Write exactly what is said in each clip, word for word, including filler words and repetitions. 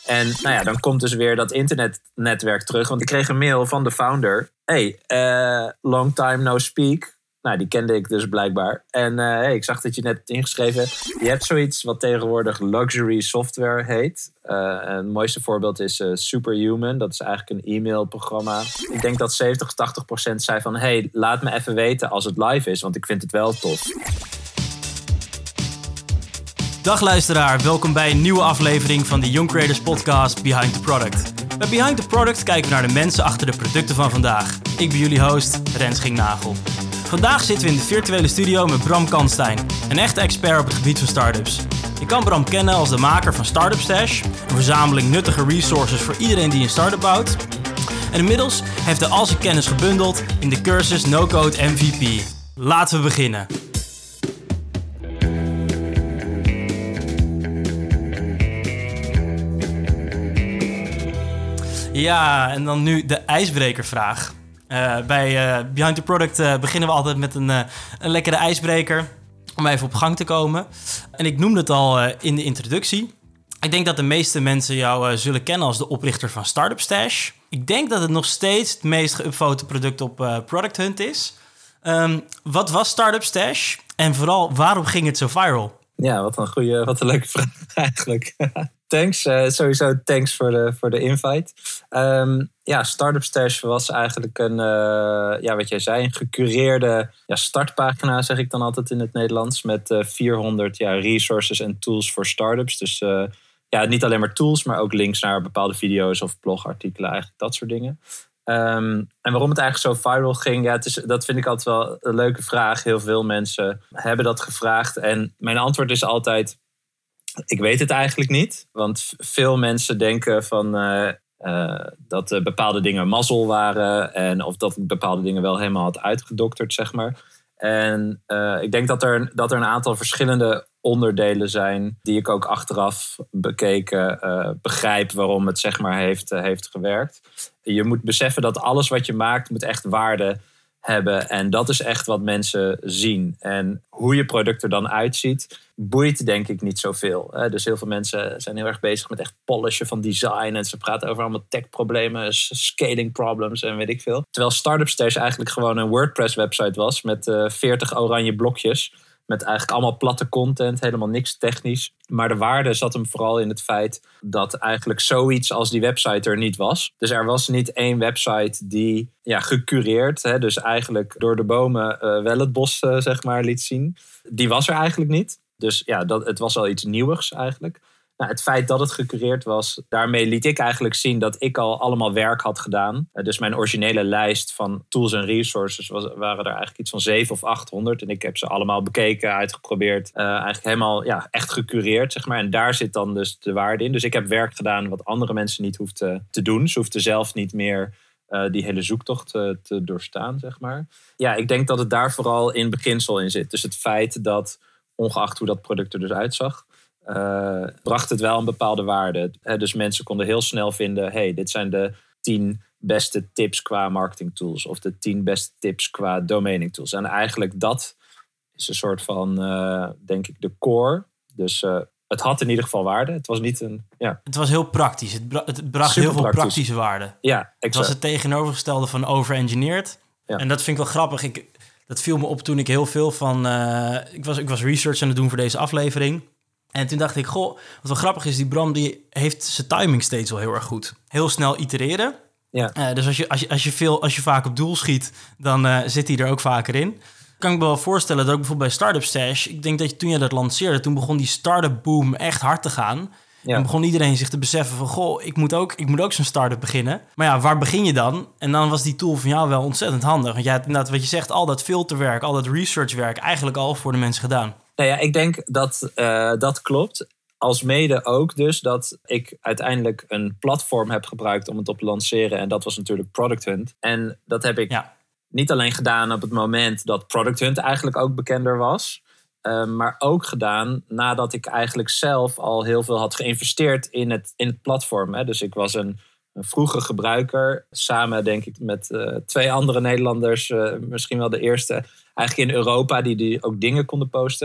En nou ja, dan komt dus weer dat internetnetwerk terug. Want ik kreeg een mail van de founder. Hey, uh, long time no speak. Nou, die kende ik dus blijkbaar. En uh, hey, ik zag dat je net hebt ingeschreven. Je hebt zoiets wat tegenwoordig luxury software heet. Uh, het mooiste voorbeeld is uh, Superhuman. Dat is eigenlijk een e-mailprogramma. Ik denk dat zeventig tot tachtig procent zei van... hey, laat me even weten als het live is, want ik vind het wel tof. Dag luisteraar, welkom bij een nieuwe aflevering van de Young Creators podcast Behind the Product. Bij Behind the Product kijken we naar de mensen achter de producten van vandaag. Ik ben jullie host, Rens Gingnagel. Vandaag zitten we in de virtuele studio met Bram Kanstein, een echte expert op het gebied van startups. Je kan Bram kennen als de maker van Startup Stash, een verzameling nuttige resources voor iedereen die een start-up bouwt. En inmiddels heeft hij al zijn kennis gebundeld in de cursus No Code M V P. Laten we beginnen. Ja, en dan nu de ijsbrekervraag. Uh, bij uh, Behind the Product uh, beginnen we altijd met een, uh, een lekkere ijsbreker om even op gang te komen. En ik noemde het al uh, in de introductie. Ik denk dat de meeste mensen jou uh, zullen kennen als de oprichter van Startup Stash. Ik denk dat het nog steeds het meest geüpvote product op uh, Product Hunt is. Um, wat was Startup Stash? En vooral, waarom ging het zo viral? Ja, wat een goede, wat een leuke vraag eigenlijk. Thanks, uh, sowieso thanks voor de, voor de invite. Um, ja, Startup Stash was eigenlijk een, uh, ja, wat jij zei, een gecureerde ja, startpagina, zeg ik dan altijd in het Nederlands, met uh, vierhonderd ja, resources en tools voor startups. Dus uh, ja, niet alleen maar tools, maar ook links naar bepaalde video's of blogartikelen, eigenlijk dat soort dingen. Um, en waarom het eigenlijk zo viral ging, ja, het is, dat vind ik altijd wel een leuke vraag. Heel veel mensen hebben dat gevraagd. En mijn antwoord is altijd, ik weet het eigenlijk niet. Want veel mensen denken van, uh, uh, dat uh, bepaalde dingen mazzel waren. En of dat ik bepaalde dingen wel helemaal had uitgedokterd, zeg maar. En uh, ik denk dat er, dat er een aantal verschillende onderdelen zijn die ik ook achteraf bekeken uh, begrijp waarom het zeg maar heeft, uh, heeft gewerkt. Je moet beseffen dat alles wat je maakt moet echt waarde hebben. En dat is echt wat mensen zien. En hoe je product er dan uitziet, boeit denk ik niet zoveel. Dus heel veel mensen zijn heel erg bezig met echt polishen van design. En ze praten over allemaal tech-problemen, scaling problems en weet ik veel. Terwijl Startup Stash eigenlijk gewoon een WordPress-website was met uh, veertig oranje blokjes. Met eigenlijk allemaal platte content, helemaal niks technisch. Maar de waarde zat hem vooral in het feit dat eigenlijk zoiets als die website er niet was. Dus er was niet één website die ja, gecureerd, hè, dus eigenlijk door de bomen uh, wel het bos uh, zeg maar, liet zien. Die was er eigenlijk niet. Dus ja, dat, het was wel iets nieuwigs eigenlijk. Nou, het feit dat het gecureerd was, daarmee liet ik eigenlijk zien dat ik al allemaal werk had gedaan. Dus mijn originele lijst van tools en resources was, waren er eigenlijk iets van zeven of achthonderd. En ik heb ze allemaal bekeken, uitgeprobeerd. Uh, eigenlijk helemaal ja, echt gecureerd, zeg maar. En daar zit dan dus de waarde in. Dus ik heb werk gedaan wat andere mensen niet hoefden te doen. Ze hoefden zelf niet meer uh, die hele zoektocht uh, te doorstaan, zeg maar. Ja, ik denk dat het daar vooral in beginsel in zit. Dus het feit dat, ongeacht hoe dat product er dus uitzag, Uh, bracht het wel een bepaalde waarde. He, dus mensen konden heel snel vinden, hey, dit zijn de tien beste tips qua marketing tools. Of de tien beste tips qua domaining tools. En eigenlijk dat is een soort van, uh, denk ik, de core. Dus uh, het had in ieder geval waarde. Het was niet een, ja. Het was heel praktisch. Het, bra- het bracht Super heel veel praktisch. praktische waarde. Ja, exact. Het was het tegenovergestelde van over-engineered. Ja. En dat vind ik wel grappig. Ik, dat viel me op toen ik heel veel van... Uh, ik, was, ik was research aan het doen voor deze aflevering. En toen dacht ik, goh, wat wel grappig is, die Bram die heeft zijn timing steeds wel heel erg goed. Heel snel itereren. Ja. Uh, dus als je, als, je, als, je veel, als je vaak op doel schiet, dan uh, zit hij er ook vaker in. Kan ik me wel voorstellen dat ook bijvoorbeeld bij Startup Stash, ik denk dat je, toen je dat lanceerde, toen begon die startup boom echt hard te gaan. Ja. En begon iedereen zich te beseffen van, goh, ik moet ook, ik moet ook zo'n start-up beginnen. Maar ja, waar begin je dan? En dan was die tool van jou wel ontzettend handig. Want jij hebt inderdaad, wat je zegt, al dat filterwerk, al dat researchwerk eigenlijk al voor de mensen gedaan. Nou ja, ik denk dat uh, dat klopt. Als mede ook dus dat ik uiteindelijk een platform heb gebruikt om het op te lanceren. En dat was natuurlijk Product Hunt. En dat heb ik ja. niet alleen gedaan op het moment dat Product Hunt eigenlijk ook bekender was. Uh, maar ook gedaan nadat ik eigenlijk zelf al heel veel had geïnvesteerd in het, in het platform. Hè. Dus ik was een, een vroege gebruiker. Samen denk ik met uh, twee andere Nederlanders. Uh, misschien wel de eerste eigenlijk in Europa die, die ook dingen konden posten.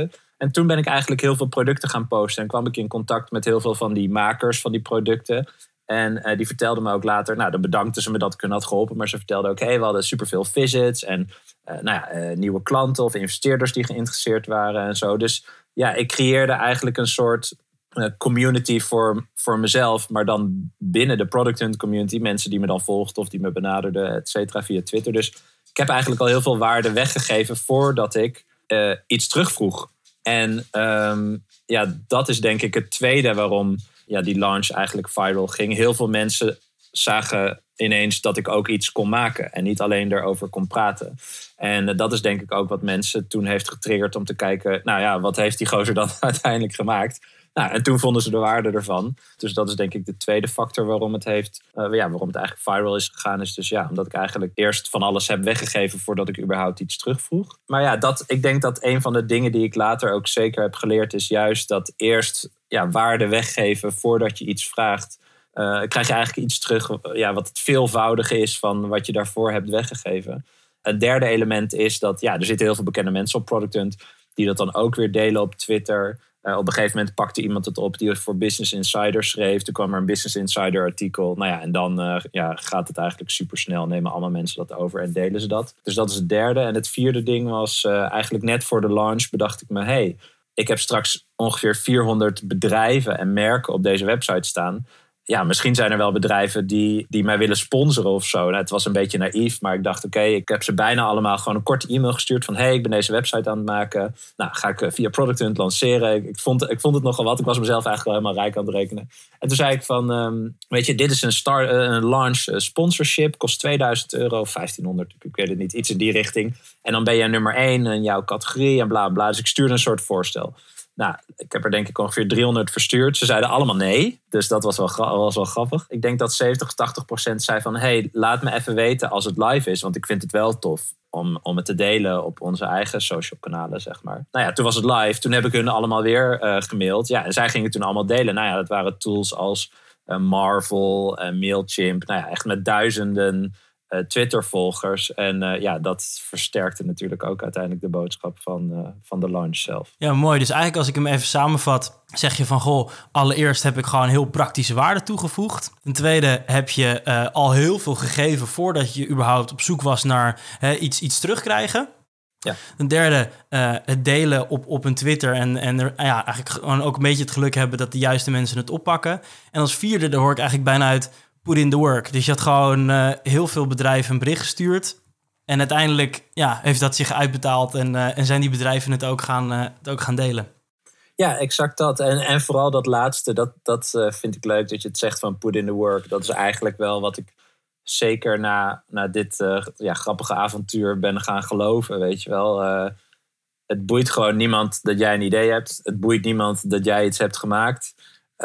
En toen ben ik eigenlijk heel veel producten gaan posten. En kwam ik in contact met heel veel van die makers van die producten. En uh, die vertelden me ook later, nou dan bedankten ze me dat ik hun had geholpen. Maar ze vertelden ook, hé, hey, we hadden superveel visits. En uh, nou ja, uh, nieuwe klanten of investeerders die geïnteresseerd waren en zo. Dus ja, ik creëerde eigenlijk een soort uh, community voor, voor mezelf. Maar dan binnen de Product Hunt community. Mensen die me dan volgden of die me benaderden, et cetera, via Twitter. Dus ik heb eigenlijk al heel veel waarde weggegeven voordat ik uh, iets terugvroeg. En um, ja, dat is denk ik het tweede waarom ja, die launch eigenlijk viral ging. Heel veel mensen zagen ineens dat ik ook iets kon maken. En niet alleen erover kon praten. En uh, dat is denk ik ook wat mensen toen heeft getriggerd om te kijken, nou ja, wat heeft die gozer dan uiteindelijk gemaakt? Nou, en toen vonden ze de waarde ervan. Dus dat is denk ik de tweede factor waarom het heeft, uh, ja, waarom het eigenlijk viral is gegaan. Is dus ja, omdat ik eigenlijk eerst van alles heb weggegeven voordat ik überhaupt iets terugvroeg. Maar ja, dat, ik denk dat een van de dingen die ik later ook zeker heb geleerd is juist dat eerst ja, waarde weggeven voordat je iets vraagt. Uh, krijg je eigenlijk iets terug ja, wat het veelvoudige is van wat je daarvoor hebt weggegeven. Het derde element is dat ja, er zitten heel veel bekende mensen op Product Hunt die dat dan ook weer delen op Twitter. Uh, op een gegeven moment pakte iemand het op die het voor Business Insider schreef. Toen kwam er een Business Insider artikel. Nou ja, en dan uh, ja, gaat het eigenlijk supersnel. Nemen allemaal mensen dat over en delen ze dat. Dus dat is het derde. En het vierde ding was uh, eigenlijk net voor de launch bedacht ik me, hey, ik heb straks ongeveer vierhonderd bedrijven en merken op deze website staan. Ja, misschien zijn er wel bedrijven die, die mij willen sponsoren of zo. Nou, het was een beetje naïef, maar ik dacht, oké, okay, ik heb ze bijna allemaal gewoon een korte e-mail gestuurd van, hey, ik ben deze website aan het maken. Nou, ga ik via Product Hunt lanceren. Ik, ik, vond, ik vond het nogal wat. Ik was mezelf eigenlijk wel helemaal rijk aan het rekenen. En toen zei ik van, um, weet je, dit is een, start, een launch sponsorship. Kost tweeduizend euro, vijftienhonderd, ik weet het niet. Iets in die richting. En dan ben je nummer één in jouw categorie en bla bla. Dus ik stuurde een soort voorstel. Nou, ik heb er denk ik ongeveer driehonderd verstuurd. Ze zeiden allemaal nee. Dus dat was wel, was wel grappig. Ik denk dat zeventig tot tachtig procent zei van, hey, laat me even weten als het live is. Want ik vind het wel tof om, om het te delen op onze eigen social kanalen, zeg maar. Nou ja, toen was het live. Toen heb ik hun allemaal weer uh, gemaild. Ja, en zij gingen toen allemaal delen. Nou ja, dat waren tools als uh, Marvel, uh, Mailchimp. Nou ja, echt met duizenden Uh, Twitter-volgers. En uh, ja, dat versterkte natuurlijk ook uiteindelijk de boodschap van, uh, van de launch zelf. Ja, mooi. Dus eigenlijk als ik hem even samenvat, zeg je van, goh, allereerst heb ik gewoon heel praktische waarde toegevoegd. Ten tweede heb je uh, al heel veel gegeven voordat je überhaupt op zoek was naar hè, iets, iets terugkrijgen. Ja. Ten derde, uh, het delen op, op een Twitter en, en er, ja, eigenlijk gewoon ook een beetje het geluk hebben dat de juiste mensen het oppakken. En als vierde, daar hoor ik eigenlijk bijna uit, put in the work. Dus je had gewoon uh, heel veel bedrijven een bericht gestuurd. En uiteindelijk ja, heeft dat zich uitbetaald. En, uh, en zijn die bedrijven het ook gaan, uh, het ook gaan delen. Ja, exact dat. En, en vooral dat laatste, dat, dat uh, vind ik leuk dat je het zegt van put in the work. Dat is eigenlijk wel wat ik zeker na, na dit uh, ja, grappige avontuur ben gaan geloven. Weet je wel. Uh, het boeit gewoon niemand dat jij een idee hebt. Het boeit niemand dat jij iets hebt gemaakt.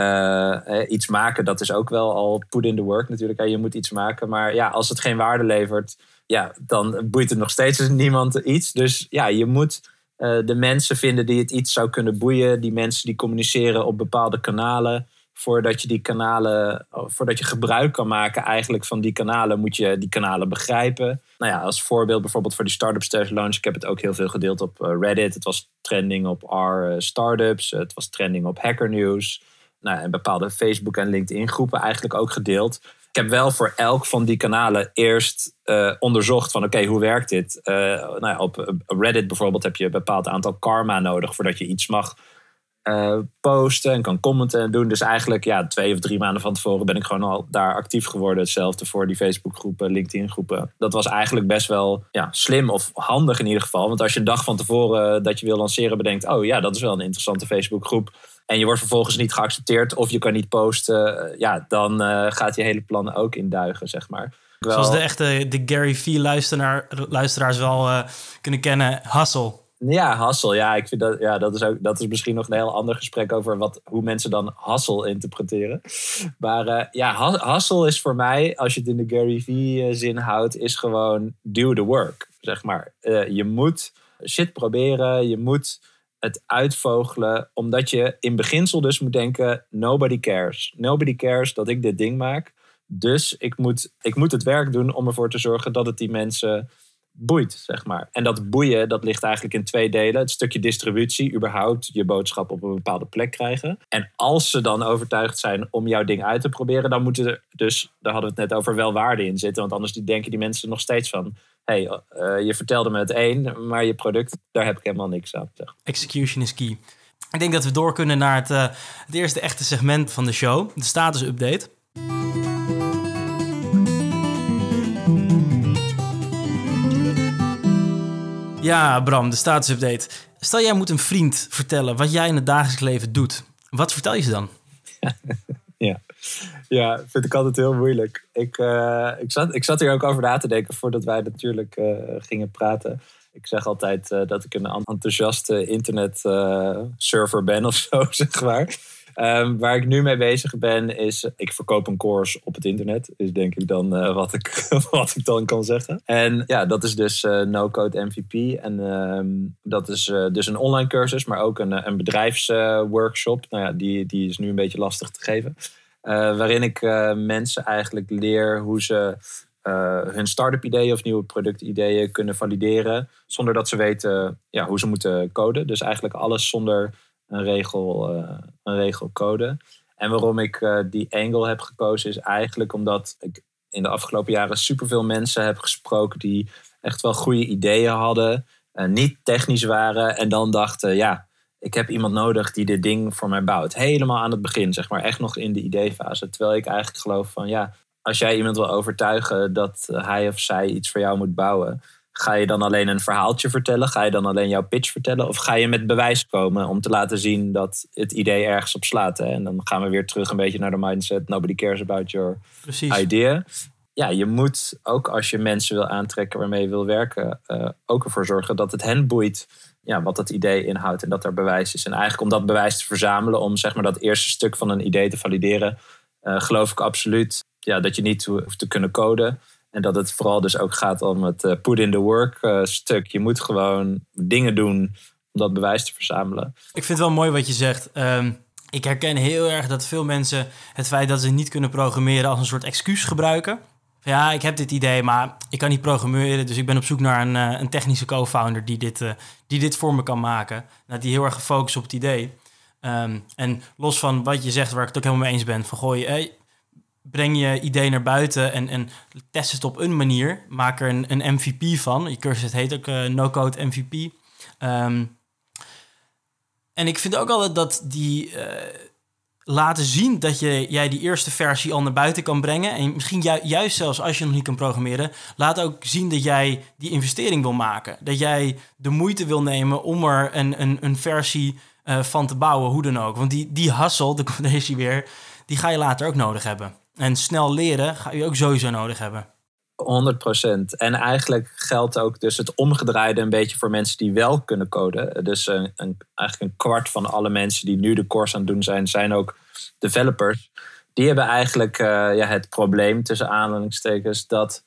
Uh, iets maken, dat is ook wel al put in the work natuurlijk. Je moet iets maken, maar ja, als het geen waarde levert, ja, dan boeit het nog steeds niemand iets. Dus ja, je moet uh, de mensen vinden die het iets zou kunnen boeien. Die mensen die communiceren op bepaalde kanalen. Voordat je die kanalen, voordat je gebruik kan maken eigenlijk van die kanalen, moet je die kanalen begrijpen. Nou ja, als voorbeeld bijvoorbeeld voor die Startup Stash Launch. Ik heb het ook heel veel gedeeld op Reddit. Het was trending op R Startups. Het was trending op Hacker News. Nou, en bepaalde Facebook- en LinkedIn-groepen eigenlijk ook gedeeld. Ik heb wel voor elk van die kanalen eerst uh, onderzocht van oké, okay, hoe werkt dit? Uh, nou ja, op Reddit bijvoorbeeld heb je een bepaald aantal karma nodig voordat je iets mag uh, posten en kan commenten en doen. Dus eigenlijk ja, twee of drie maanden van tevoren ben ik gewoon al daar actief geworden. Hetzelfde voor die Facebook-groepen, LinkedIn-groepen. Dat was eigenlijk best wel ja, slim of handig in ieder geval. Want als je een dag van tevoren dat je wil lanceren bedenkt, oh ja, dat is wel een interessante Facebook-groep. En je wordt vervolgens niet geaccepteerd of je kan niet posten. Ja, dan uh, gaat je hele plannen ook induigen, zeg maar. Wel... Zoals de echte de Gary Vee-luisteraar, luisteraars wel uh, kunnen kennen, hustle. Ja, hustle. Ja, ik vind dat, ja, dat, is ook, dat is misschien nog een heel ander gesprek over wat, hoe mensen dan hustle interpreteren. Maar uh, ja, hustle is voor mij, als je het in de Gary Vee-zin houdt, is gewoon do the work, zeg maar. Uh, je moet shit proberen, je moet het uitvogelen, omdat je in beginsel dus moet denken, nobody cares. Nobody cares dat ik dit ding maak. Dus ik moet, ik moet het werk doen om ervoor te zorgen dat het die mensen boeit, zeg maar. En dat boeien, dat ligt eigenlijk in twee delen. Het stukje distributie, überhaupt je boodschap op een bepaalde plek krijgen. En als ze dan overtuigd zijn om jouw ding uit te proberen, dan moeten er dus, daar hadden we het net over, wel waarde in zitten. Want anders denken die mensen nog steeds van, hé, hey, uh, je vertelde me het één, maar je product, daar heb ik helemaal niks aan. Zeg. Execution is key. Ik denk dat we door kunnen naar het, uh, het eerste echte segment van de show, de status update. Ja, Bram, de status update. Stel, jij moet een vriend vertellen wat jij in het dagelijks leven doet. Wat vertel je ze dan? Ja, ja, vind ik altijd heel moeilijk. Ik, uh, ik, zat, ik zat hier ook over na te denken voordat wij natuurlijk uh, gingen praten. Ik zeg altijd uh, dat ik een enthousiaste internetserver uh, ben of zo, zeg maar. Um, waar ik nu mee bezig ben is, ik verkoop een course op het internet. Is denk ik dan uh, wat, ik, wat ik dan kan zeggen. En ja, dat is dus uh, no-code M V P. En um, dat is uh, dus een online cursus, maar ook een, een bedrijfsworkshop. Uh, nou ja, die, die is nu een beetje lastig te geven. Uh, waarin ik uh, mensen eigenlijk leer hoe ze uh, hun start-up ideeën of nieuwe productideeën kunnen valideren. Zonder dat ze weten ja, hoe ze moeten coden. Dus eigenlijk alles zonder een regel, uh, een regel code. En waarom ik uh, die angle heb gekozen is eigenlijk omdat ik in de afgelopen jaren superveel mensen heb gesproken die echt wel goede ideeën hadden, uh, niet technisch waren en dan dachten, ja, ik heb iemand nodig die dit ding voor mij bouwt. Helemaal aan het begin, zeg maar, echt nog in de ideefase. Terwijl ik eigenlijk geloof van, ja, als jij iemand wil overtuigen dat hij of zij iets voor jou moet bouwen, ga je dan alleen een verhaaltje vertellen? Ga je dan alleen jouw pitch vertellen? Of ga je met bewijs komen om te laten zien dat het idee ergens op slaat? Hè? En dan gaan we weer terug een beetje naar de mindset. Nobody cares about your Precies. idea. Ja, je moet ook als je mensen wil aantrekken waarmee je wil werken, uh, ook ervoor zorgen dat het hen boeit ja, wat dat idee inhoudt en dat er bewijs is. En eigenlijk om dat bewijs te verzamelen, om zeg maar dat eerste stuk van een idee te valideren, uh, geloof ik absoluut ja, dat je niet hoeft te kunnen coden. En dat het vooral dus ook gaat om het uh, put in the work uh, stuk. Je moet gewoon dingen doen om dat bewijs te verzamelen. Ik vind het wel mooi wat je zegt. Um, ik herken heel erg dat veel mensen het feit dat ze niet kunnen programmeren als een soort excuus gebruiken. Ja, ik heb dit idee, maar ik kan niet programmeren. Dus ik ben op zoek naar een, uh, een technische co-founder die dit, uh, die dit voor me kan maken. Nou, die heel erg gefocust op het idee. Um, en los van wat je zegt, waar ik het ook helemaal mee eens ben. Van gooi, hey, breng je idee naar buiten en, en test het op een manier. Maak er een, een M V P van. Je cursus heet ook uh, no-code M V P. Um, en ik vind ook altijd dat die uh, laten zien dat je, jij die eerste versie al naar buiten kan brengen. En misschien ju- juist zelfs als je nog niet kan programmeren, laat ook zien dat jij die investering wil maken. Dat jij de moeite wil nemen om er een, een, een versie uh, van te bouwen, hoe dan ook. Want die, die hustle, de combinatie weer, die ga je later ook nodig hebben. En snel leren ga je ook sowieso nodig hebben. honderd procent. En eigenlijk geldt ook dus het omgedraaide een beetje voor mensen die wel kunnen coden. Dus een, een, eigenlijk een kwart van alle mensen die nu de course aan het doen zijn, zijn ook developers. Die hebben eigenlijk uh, ja, het probleem tussen aanhalingstekens dat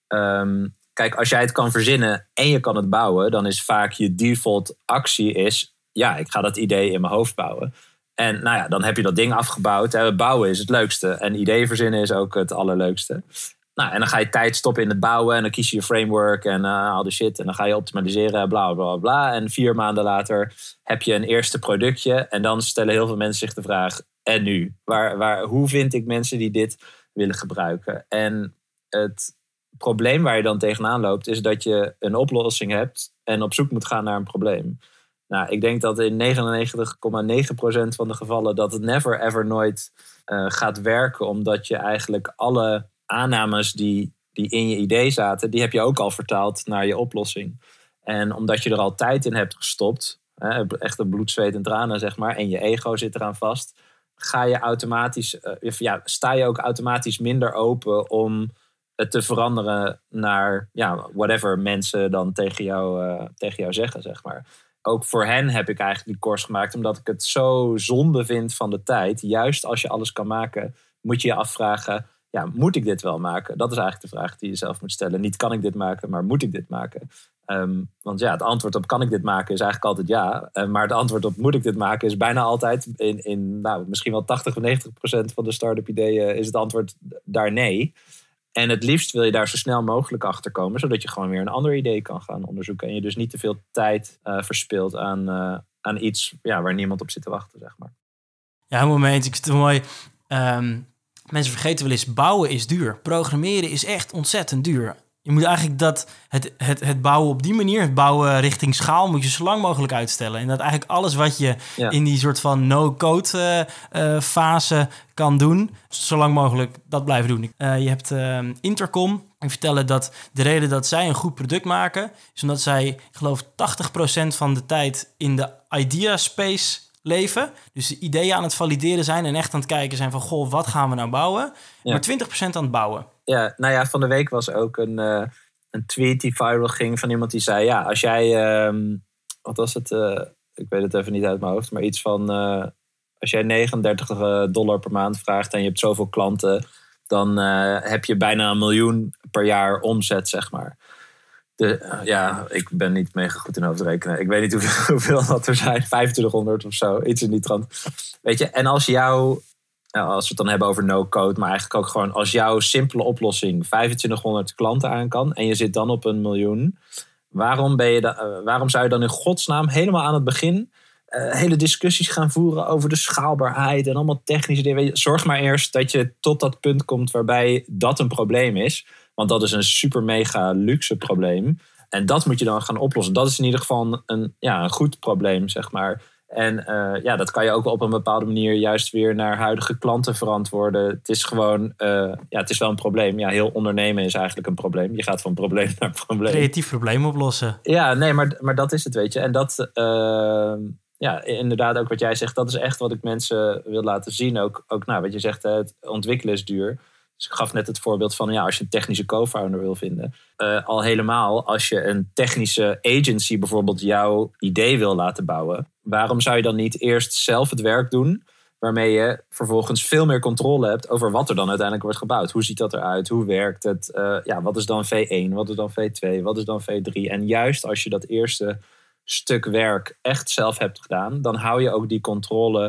Um, kijk, als jij het kan verzinnen en je kan het bouwen, dan is vaak je default actie is, ja, ik ga dat idee in mijn hoofd bouwen. En nou ja, dan heb je dat ding afgebouwd. Hè. Bouwen is het leukste. En ideeën verzinnen is ook het allerleukste. Nou, en dan ga je tijd stoppen in het bouwen. En dan kies je je framework en uh, al die shit. En dan ga je optimaliseren, bla, bla, bla. En vier maanden later heb je een eerste productje. En dan stellen heel veel mensen zich de vraag, en nu? Waar, waar, hoe vind ik mensen die dit willen gebruiken? En het probleem waar je dan tegenaan loopt, is dat je een oplossing hebt en op zoek moet gaan naar een probleem. Nou, ik denk dat in negenennegentig komma negen procent van de gevallen dat het never ever nooit uh, gaat werken, omdat je eigenlijk alle aannames die, die in je idee zaten, die heb je ook al vertaald naar je oplossing. En omdat je er al tijd in hebt gestopt, hè, echt een bloed, zweet en tranen, zeg maar, en je ego zit eraan vast, ga je automatisch, uh, ja, sta je ook automatisch minder open om het te veranderen naar ja, whatever mensen dan tegen jou, uh, tegen jou zeggen, zeg maar. Ook voor hen heb ik eigenlijk die course gemaakt, omdat ik het zo zonde vind van de tijd. Juist als je alles kan maken, moet je je afvragen, ja, moet ik dit wel maken? Dat is eigenlijk de vraag die je zelf moet stellen. Niet kan ik dit maken, maar moet ik dit maken? Um, want ja, het antwoord op kan ik dit maken is eigenlijk altijd ja. Uh, maar het antwoord op moet ik dit maken is bijna altijd, in, in nou, misschien wel tachtig of negentig procent van de start-up ideeën is het antwoord daar nee. En het liefst wil je daar zo snel mogelijk achter komen, zodat je gewoon weer een ander idee kan gaan onderzoeken. En je dus niet te veel tijd uh, verspilt aan, uh, aan iets ja, waar niemand op zit te wachten, zeg maar. Ja, een moment. Ik vind het mooi. Um, mensen vergeten wel eens, bouwen is duur. Programmeren is echt ontzettend duur. Je moet eigenlijk dat het, het, het bouwen op die manier, het bouwen richting schaal, moet je zo lang mogelijk uitstellen. En dat eigenlijk alles wat je ja. in die soort van no-code uh, uh, fase kan doen, zo lang mogelijk dat blijven doen. Uh, je hebt uh, Intercom. En vertellen dat de reden dat zij een goed product maken, is omdat zij, ik geloof, tachtig procent van de tijd in de idea space leven. Dus de ideeën aan het valideren zijn en echt aan het kijken zijn van, goh, wat gaan we nou bouwen? Ja. Maar twintig procent aan het bouwen. Ja, nou ja, van de week was ook een, uh, een tweet die viral ging van iemand die zei, ja, als jij, um, wat was het, uh, ik weet het even niet uit mijn hoofd, maar iets van, uh, als jij negenendertig dollar per maand vraagt en je hebt zoveel klanten, dan uh, heb je bijna een miljoen per jaar omzet, zeg maar. De, uh, ja, ik ben niet mega goed in hoofdrekenen. Ik weet niet hoeveel, hoeveel dat er zijn. vijfentwintighonderd of zo. Iets in die trant. Weet je, en als jou, nou, als we het dan hebben over no-code, maar eigenlijk ook gewoon als jouw simpele oplossing vijfentwintighonderd klanten aan kan en je zit dan op een miljoen, waarom, ben je da, uh, waarom zou je dan in godsnaam helemaal aan het begin uh, hele discussies gaan voeren over de schaalbaarheid en allemaal technische dingen? Zorg maar eerst dat je tot dat punt komt waarbij dat een probleem is. Want dat is een super mega luxe probleem. En dat moet je dan gaan oplossen. Dat is in ieder geval een, ja, een goed probleem, zeg maar. En uh, ja, dat kan je ook wel op een bepaalde manier juist weer naar huidige klanten verantwoorden. Het is gewoon, uh, ja, het is wel een probleem. Ja, heel ondernemen is eigenlijk een probleem. Je gaat van probleem naar probleem. Creatief probleem oplossen. Ja, nee, maar, maar dat is het, weet je. En dat, uh, ja, inderdaad ook wat jij zegt, dat is echt wat ik mensen wil laten zien. Ook, ook nou, wat je zegt, het ontwikkelen is duur. Dus ik gaf net het voorbeeld van, ja, als je een technische co-founder wil vinden. Uh, al helemaal als je een technische agency bijvoorbeeld jouw idee wil laten bouwen. Waarom zou je dan niet eerst zelf het werk doen, waarmee je vervolgens veel meer controle hebt over wat er dan uiteindelijk wordt gebouwd? Hoe ziet dat eruit? Hoe werkt het? Uh, ja, wat is dan V één? Wat is dan V twee? Wat is dan V drie? En juist als je dat eerste stuk werk echt zelf hebt gedaan, dan hou je ook die controle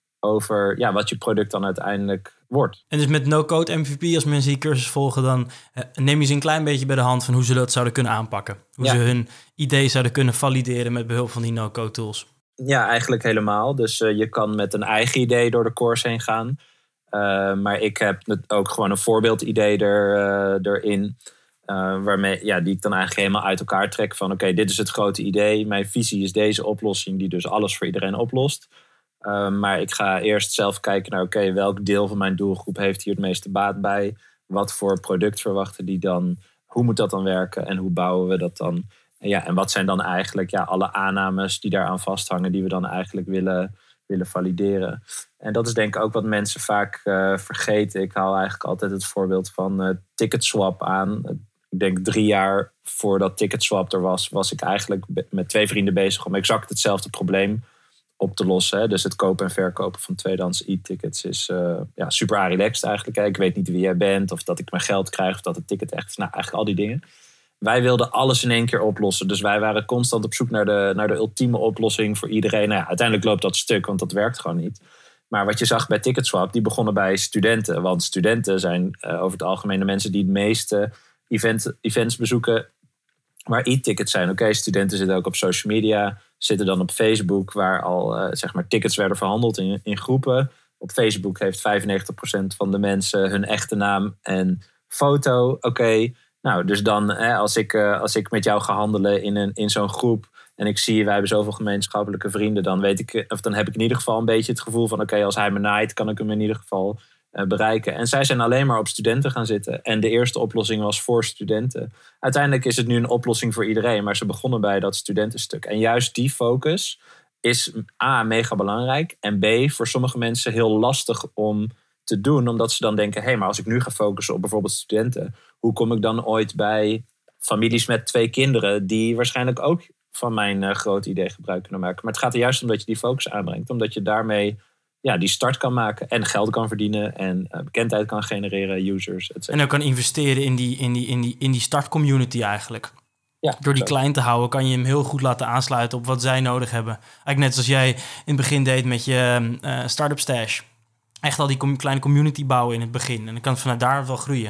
over ja, wat je product dan uiteindelijk wordt. En dus met no-code M V P, als mensen die cursus volgen, dan uh, neem je ze een klein beetje bij de hand van hoe ze dat zouden kunnen aanpakken. Hoe ja. ze hun idee zouden kunnen valideren met behulp van die no-code tools. Ja, eigenlijk helemaal. Dus uh, je kan met een eigen idee door de course heen gaan. Uh, maar ik heb ook gewoon een voorbeeldidee er, uh, erin. Uh, waarmee, ja, die ik dan eigenlijk helemaal uit elkaar trek van oké, okay, dit is het grote idee. Mijn visie is deze oplossing die dus alles voor iedereen oplost. Uh, maar ik ga eerst zelf kijken naar oké, okay, welk deel van mijn doelgroep heeft hier het meeste baat bij? Wat voor product verwachten die dan? Hoe moet dat dan werken? En hoe bouwen we dat dan? En, ja, en wat zijn dan eigenlijk ja, alle aannames die daaraan vasthangen, die we dan eigenlijk willen, willen valideren? En dat is denk ik ook wat mensen vaak uh, vergeten. Ik haal eigenlijk altijd het voorbeeld van uh, Ticketswap aan. Ik denk drie jaar voordat Ticketswap er was, was ik eigenlijk met twee vrienden bezig om exact hetzelfde probleem op te lossen. Hè. Dus het kopen en verkopen van tweedehands e-tickets is uh, ja, super relaxed eigenlijk. Hè. Ik weet niet wie jij bent of dat ik mijn geld krijg of dat het ticket echt is. Nou, eigenlijk al die dingen. Wij wilden alles in één keer oplossen. Dus wij waren constant op zoek naar de, naar de ultieme oplossing voor iedereen. Nou ja, uiteindelijk loopt dat stuk, want dat werkt gewoon niet. Maar wat je zag bij Ticketswap, die begonnen bij studenten. Want studenten zijn uh, over het algemeen de mensen die het meeste event, events bezoeken waar e-tickets zijn. Oké, okay, studenten zitten ook op social media, zitten dan op Facebook, waar al uh, zeg maar tickets werden verhandeld in, in groepen. Op Facebook heeft vijfennegentig procent van de mensen hun echte naam en foto. Oké, okay, nou, dus dan hè, als, ik, uh, als ik met jou ga handelen in, een, in zo'n groep en ik zie, wij hebben zoveel gemeenschappelijke vrienden, dan weet ik, of dan heb ik in ieder geval een beetje het gevoel van oké, okay, als hij me naait, kan ik hem in ieder geval uh, bereiken. En zij zijn alleen maar op studenten gaan zitten. En de eerste oplossing was voor studenten. Uiteindelijk is het nu een oplossing voor iedereen, maar ze begonnen bij dat studentenstuk. En juist die focus is A, mega belangrijk, en B, voor sommige mensen heel lastig om te doen, omdat ze dan denken, hé, hey, maar als ik nu ga focussen op bijvoorbeeld studenten, hoe kom ik dan ooit bij families met twee kinderen die waarschijnlijk ook van mijn uh, grote idee gebruik kunnen maken? Maar het gaat er juist om dat je die focus aanbrengt, omdat je daarmee ja, die start kan maken en geld kan verdienen en uh, bekendheid kan genereren, users, et cetera. En ook kan investeren in die, in die, in die, in die startcommunity eigenlijk. Ja, Door die zo. klein te houden kan je hem heel goed laten aansluiten op wat zij nodig hebben. Eigenlijk net zoals jij in het begin deed met je uh, Startup Stash. Echt al die com- kleine community bouwen in het begin. En dan kan het vanuit daar wel groeien.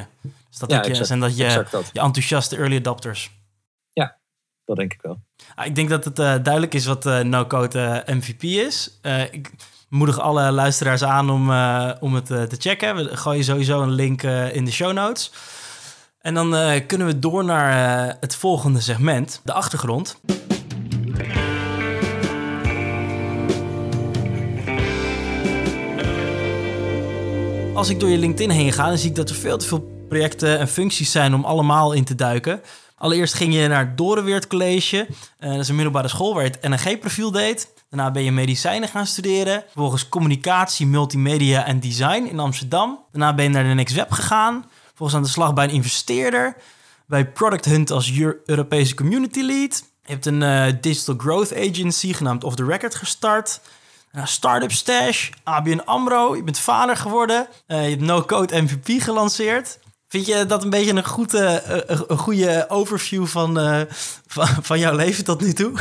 Dus dat, Ja, dat je, exact, zijn dat je, dat. je enthousiaste early adopters. Ja, dat denk ik wel. Ah, ik denk dat het uh, duidelijk is wat uh, no-code uh, M V P is. Uh, ik moedig alle luisteraars aan om, uh, om het uh, te checken. We gooien sowieso een link uh, in de show notes. En dan uh, kunnen we door naar uh, het volgende segment, de achtergrond. Als ik door je LinkedIn heen ga, dan zie ik dat er veel te veel projecten en functies zijn om allemaal in te duiken. Allereerst ging je naar het Dorenweert College. Uh, dat is een middelbare school waar je het N N G-profiel deed. Daarna ben je medicijnen gaan studeren. Vervolgens communicatie, multimedia en design in Amsterdam. Daarna ben je naar de Next Web gegaan. Vervolgens aan de slag bij een investeerder. Bij Product Hunt als Europese Community Lead. Je hebt een uh, Digital Growth Agency genaamd Off The Record gestart. Uh, Startup Stash, A B N AMRO. Je bent vader geworden. Uh, je hebt no-code M V P gelanceerd. Vind je dat een beetje een, goed, uh, een goede overview van, uh, van, van jouw leven tot nu toe?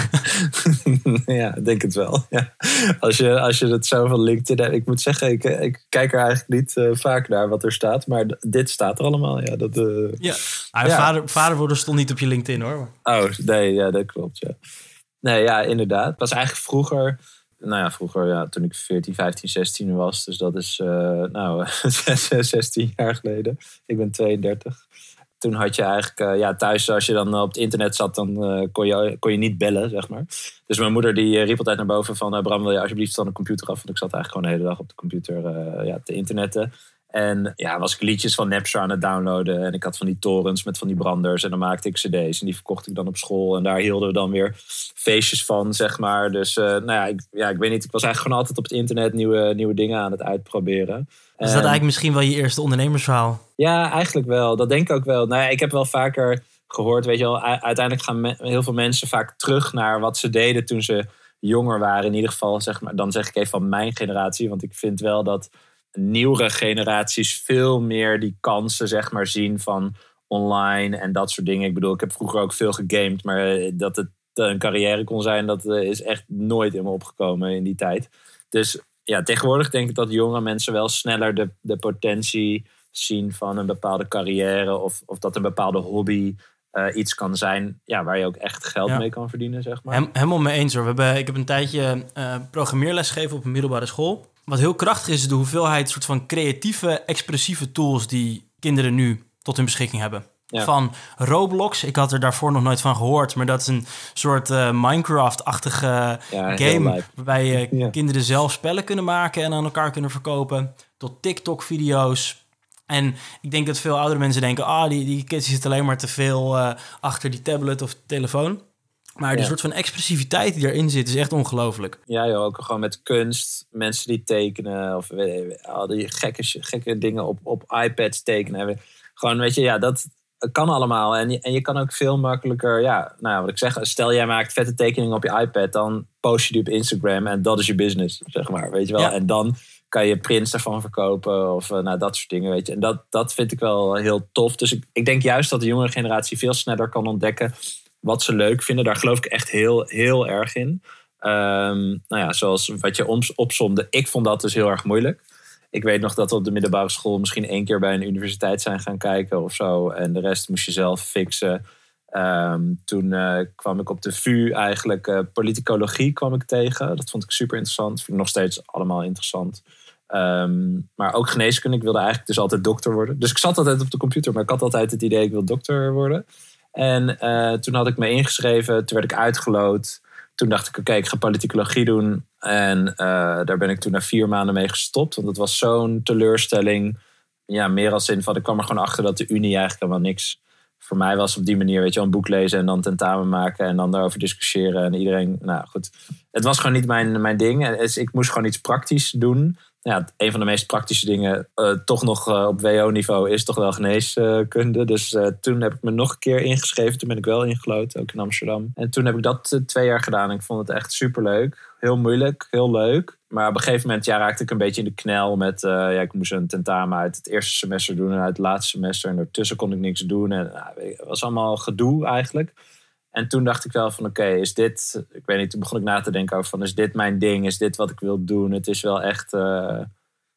Ja, ik denk het wel. Ja. Als, je, als je het zo van LinkedIn hebt. Ik moet zeggen, ik, ik kijk er eigenlijk niet uh, vaak naar wat er staat. Maar d- dit staat er allemaal. Ja, dat, uh, ja. Ah, ja. Vader, vader worden stond niet op je LinkedIn hoor. Oh, nee, ja, dat klopt. Ja. Nee, ja, inderdaad. Het was eigenlijk vroeger... Nou ja, vroeger, ja, toen ik veertien, vijftien, zestien was. Dus dat is, uh, nou, zestien jaar geleden. Ik ben tweeëndertig. Toen had je eigenlijk, uh, ja, thuis als je dan op het internet zat, dan uh, kon, je, kon je niet bellen, zeg maar. Dus mijn moeder die riep altijd naar boven van, uh, Bram, wil je alsjeblieft van de computer af? Want ik zat eigenlijk gewoon de hele dag op de computer uh, ja, te internetten. En ja, was ik liedjes van Napster aan het downloaden. En ik had van die torrents met van die branders. En dan maakte ik cd's. En die verkocht ik dan op school. En daar hielden we dan weer feestjes van, zeg maar. Dus uh, nou ja ik, ja, ik weet niet. Ik was eigenlijk gewoon altijd op het internet nieuwe, nieuwe dingen aan het uitproberen. Is dat en, eigenlijk misschien wel je eerste ondernemersverhaal? Ja, eigenlijk wel. Dat denk ik ook wel. Nou ja, ik heb wel vaker gehoord, weet je wel. Uiteindelijk gaan me, heel veel mensen vaak terug naar wat ze deden toen ze jonger waren. In ieder geval, zeg maar, dan zeg ik even van mijn generatie. Want ik vind wel dat nieuwere generaties veel meer die kansen, zeg maar, zien van online en dat soort dingen. Ik bedoel, ik heb vroeger ook veel gegamed, maar dat het een carrière kon zijn, dat is echt nooit in me opgekomen in die tijd. Dus ja, tegenwoordig denk ik dat jonge mensen wel sneller de, de potentie zien van een bepaalde carrière of, of dat een bepaalde hobby uh, iets kan zijn, ja, waar je ook echt geld ja. mee kan verdienen, zeg maar. Hem, helemaal mee eens hoor. We hebben, ik heb een tijdje uh, programmeerles gegeven op een middelbare school. Wat heel krachtig is, de hoeveelheid soort van creatieve, expressieve tools die kinderen nu tot hun beschikking hebben. Ja. Van Roblox, ik had er daarvoor nog nooit van gehoord, maar dat is een soort uh, Minecraft-achtige ja, game waarbij uh, ja. kinderen zelf spellen kunnen maken en aan elkaar kunnen verkopen. Tot TikTok-video's. En ik denk dat veel oudere mensen denken, ah, die, die kids zitten alleen maar te veel uh, achter die tablet of telefoon. Maar de ja. soort van expressiviteit die erin zit is echt ongelooflijk. Ja, joh, ook gewoon met kunst. Mensen die tekenen of al die gekke, gekke dingen op, op iPads tekenen. Gewoon, weet je, ja, dat kan allemaal. En je, en je kan ook veel makkelijker, ja, nou ja, wat ik zeg, stel jij maakt vette tekeningen op je iPad, dan post je die op Instagram en dat is je business, zeg maar, weet je wel. Ja. En dan kan je prints ervan verkopen of nou, dat soort dingen, weet je. En dat, dat vind ik wel heel tof. Dus ik, ik denk juist dat de jongere generatie veel sneller kan ontdekken wat ze leuk vinden. Daar geloof ik echt heel, heel erg in. Um, nou ja, zoals wat je opsomde. Ik vond dat dus heel erg moeilijk. Ik weet nog dat we op de middelbare school misschien één keer bij een universiteit zijn gaan kijken of zo. En de rest moest je zelf fixen. Um, toen uh, kwam ik op de V U eigenlijk uh, politicologie kwam ik tegen. Dat vond ik super interessant. Vind ik nog steeds allemaal interessant. Um, maar ook geneeskunde. Ik wilde eigenlijk dus altijd dokter worden. Dus ik zat altijd op de computer, maar ik had altijd het idee ik wil dokter worden. En uh, toen had ik me ingeschreven. Toen werd ik uitgeloot. Toen dacht ik, oké, okay, ik ga politicologie doen. En uh, daar ben ik toen na vier maanden mee gestopt. Want het was zo'n teleurstelling. Ja, meer als in van, ik kwam er gewoon achter dat de Unie eigenlijk helemaal niks voor mij was op die manier. Weet je wel, een boek lezen en dan tentamen maken. En dan daarover discussiëren. En iedereen, nou goed. Het was gewoon niet mijn, mijn ding. Dus ik moest gewoon iets praktisch doen. Ja, een van de meest praktische dingen, uh, toch nog uh, op W O-niveau, is toch wel geneeskunde. Dus uh, toen heb ik me nog een keer ingeschreven. Toen ben ik wel ingelood, ook in Amsterdam. En toen heb ik dat uh, twee jaar gedaan. Ik vond het echt superleuk. Heel moeilijk, heel leuk. Maar op een gegeven moment ja, raakte ik een beetje in de knel met... Uh, ja, ik moest een tentamen uit het eerste semester doen en uit het laatste semester. En daartussen kon ik niks doen. En uh, het was allemaal gedoe eigenlijk. En toen dacht ik wel van oké, okay, is dit... Ik weet niet, toen begon ik na te denken over van... Is dit mijn ding? Is dit wat ik wil doen? Het is wel echt... Uh,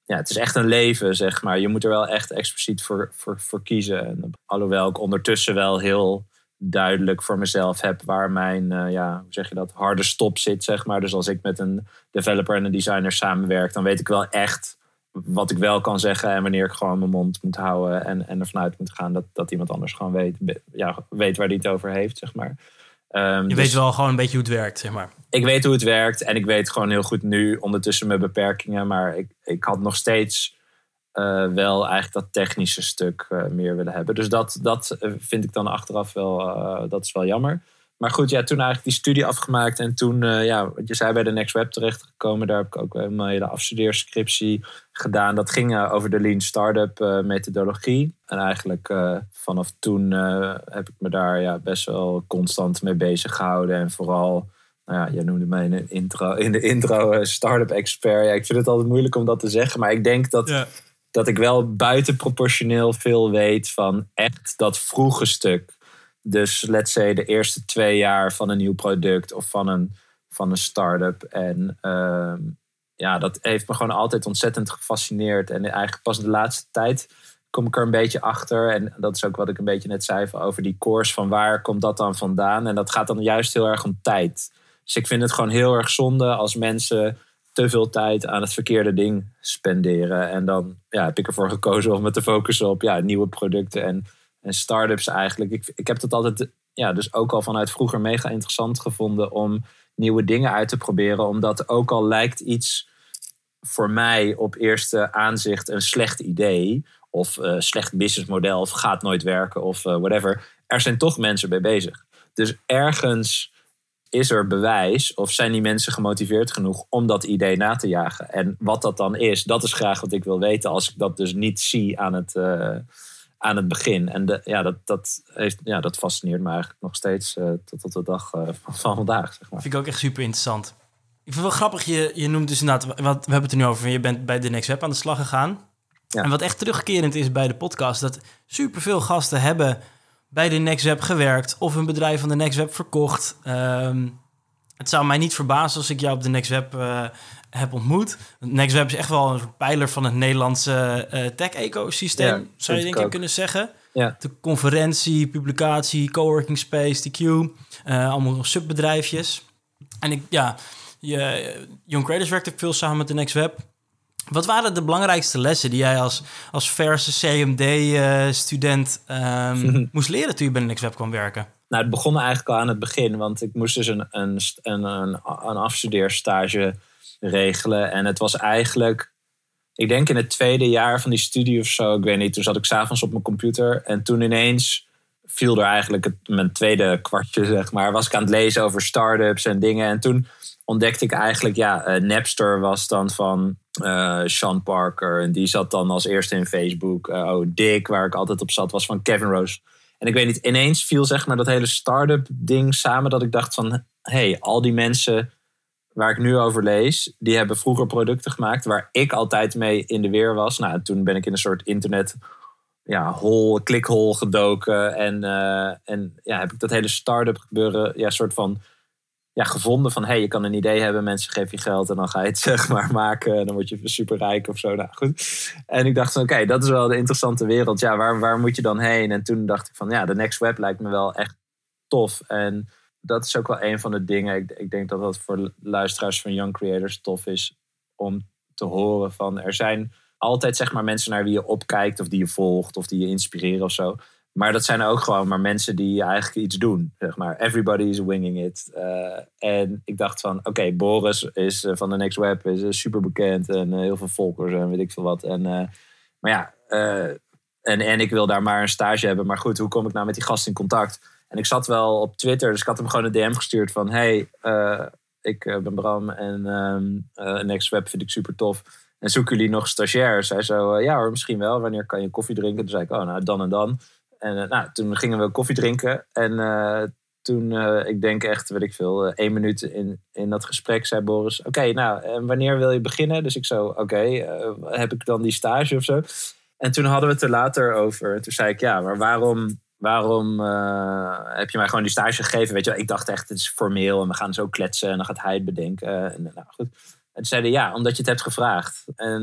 ja, het is echt een leven, zeg maar. Je moet er wel echt expliciet voor, voor, voor kiezen. En, alhoewel ik ondertussen wel heel duidelijk voor mezelf heb waar mijn, uh, ja, hoe zeg je dat, harde stop zit, zeg maar. Dus als ik met een developer en een designer samenwerk, dan weet ik wel echt wat ik wel kan zeggen en wanneer ik gewoon mijn mond moet houden en, en ervan uit moet gaan dat, dat iemand anders gewoon weet, ja, weet waar hij het over heeft, zeg maar. Um, je dus weet wel gewoon een beetje hoe het werkt, zeg maar. Ik weet hoe het werkt en ik weet gewoon heel goed nu ondertussen mijn beperkingen, maar ik, ik had nog steeds uh, wel eigenlijk dat technische stuk uh, meer willen hebben. Dus dat, dat vind ik dan achteraf wel, uh, dat is wel jammer. Maar goed, ja, toen eigenlijk die studie afgemaakt. En toen, uh, ja, wat je zei, bij de Next Web terechtgekomen. Daar heb ik ook een hele afstudeerscriptie gedaan. Dat ging uh, over de Lean Startup uh, methodologie. En eigenlijk uh, vanaf toen uh, heb ik me daar ja, best wel constant mee bezig gehouden. En vooral, nou ja, jij noemde mij in de intro, in de intro uh, startup expert. Ja, ik vind het altijd moeilijk om dat te zeggen. Maar ik denk dat, ja. dat ik wel buitenproportioneel veel weet van echt dat vroege stuk. Dus let's say de eerste twee jaar van een nieuw product of van een, van een start-up. En uh, ja, dat heeft me gewoon altijd ontzettend gefascineerd. En eigenlijk pas de laatste tijd kom ik er een beetje achter. En dat is ook wat ik een beetje net zei over die course. Van waar komt dat dan vandaan? En dat gaat dan juist heel erg om tijd. Dus ik vind het gewoon heel erg zonde als mensen te veel tijd aan het verkeerde ding spenderen. En dan ja, heb ik ervoor gekozen om me te focussen op ja, nieuwe producten en En start-ups eigenlijk. Ik, ik heb dat altijd ja, dus ook al vanuit vroeger mega interessant gevonden om nieuwe dingen uit te proberen. Omdat ook al lijkt iets voor mij op eerste aanzicht een slecht idee. Of uh, slecht businessmodel. Of gaat nooit werken. Of uh, whatever. Er zijn toch mensen mee bezig. Dus ergens is er bewijs. Of zijn die mensen gemotiveerd genoeg om dat idee na te jagen. En wat dat dan is. Dat is graag wat ik wil weten. Als ik dat dus niet zie aan het... Uh, aan het begin. En de, ja, dat, dat, heeft, ja, dat fascineert me eigenlijk nog steeds uh, tot op de dag uh, van, van vandaag. Zeg maar. Vind ik ook echt super interessant. Ik vind het wel grappig, je, je noemt dus inderdaad, wat, we hebben het er nu over, je bent bij de Next Web aan de slag gegaan. Ja. En wat echt terugkerend is bij de podcast, dat superveel gasten hebben bij de Next Web gewerkt of een bedrijf van de Next Web verkocht. Um, het zou mij niet verbazen als ik jou op de Next Web uh, heb ontmoet. Next Web is echt wel een pijler van het Nederlandse uh, tech-ecosysteem, ja, zou je denk ik kunnen zeggen. Ja. De conferentie, publicatie, coworking space, T Q, uh, allemaal subbedrijfjes. En ik, ja, je, Young Creators werkte veel samen met de Next Web. Wat waren de belangrijkste lessen die jij als, als verse C M D-student uh, um, moest leren toen je bij de Next Web kwam werken? Nou, het begon eigenlijk al aan het begin, want ik moest dus een, een, een, een, een afstudeerstage regelen. En het was eigenlijk, ik denk in het tweede jaar van die studie of zo, ik weet niet, toen zat ik 's avonds op mijn computer en toen ineens viel er eigenlijk het, mijn tweede kwartje, zeg maar, was ik aan het lezen over start-ups en dingen. En toen ontdekte ik eigenlijk, ja, uh, Napster was dan van uh, Sean Parker en die zat dan als eerste in Facebook. Uh, oh, Dick, waar ik altijd op zat, was van Kevin Rose. En ik weet niet, ineens viel zeg maar dat hele start-up ding samen dat ik dacht van, hé, hey, al die mensen waar ik nu over lees, die hebben vroeger producten gemaakt waar ik altijd mee in de weer was. Nou, toen ben ik in een soort internet, ja, hole, klickhole gedoken en, uh, en ja, heb ik dat hele start-up gebeuren, ja, soort van, ja, gevonden van, hé, hey, je kan een idee hebben, mensen geven je geld en dan ga je het zeg maar maken en dan word je superrijk of zo. Nou, goed. En ik dacht van, oké, okay, dat is wel de interessante wereld. Ja, waar, waar moet je dan heen? En toen dacht ik van, ja, de Next Web lijkt me wel echt tof. En dat is ook wel een van de dingen. Ik, ik denk dat dat voor luisteraars van Young Creators tof is om te horen van, er zijn altijd zeg maar mensen naar wie je opkijkt of die je volgt of die je inspireren of zo. Maar dat zijn ook gewoon maar mensen die eigenlijk iets doen. Zeg maar. Everybody is winging it. Uh, en ik dacht van, oké, okay, Boris is uh, van de Next Web, is uh, super bekend en uh, heel veel volgers en weet ik veel wat. En, uh, maar ja, uh, en, en ik wil daar maar een stage hebben. Maar goed, hoe kom ik nou met die gast in contact? En ik zat wel op Twitter, dus ik had hem gewoon een D M gestuurd van, hey, uh, ik uh, ben Bram en um, uh, Next Web vind ik super tof. En zoeken jullie nog stagiairs? Hij zo, uh, ja hoor, misschien wel. Wanneer kan je koffie drinken? Toen zei ik, oh, nou, dan en dan. En uh, nou, toen gingen we koffie drinken. En uh, toen, uh, ik denk echt, weet ik veel, uh, één minuut in, in dat gesprek zei Boris, oké, okay, nou, en wanneer wil je beginnen? Dus ik zo, oké, okay, uh, heb ik dan die stage of zo? En toen hadden we het er later over. En toen zei ik, ja, maar waarom, waarom uh, heb je mij gewoon die stage gegeven? Weet je wel, ik dacht echt, het is formeel en we gaan zo kletsen en dan gaat hij het bedenken. En, nou goed. En toen zeiden ja, omdat je het hebt gevraagd. En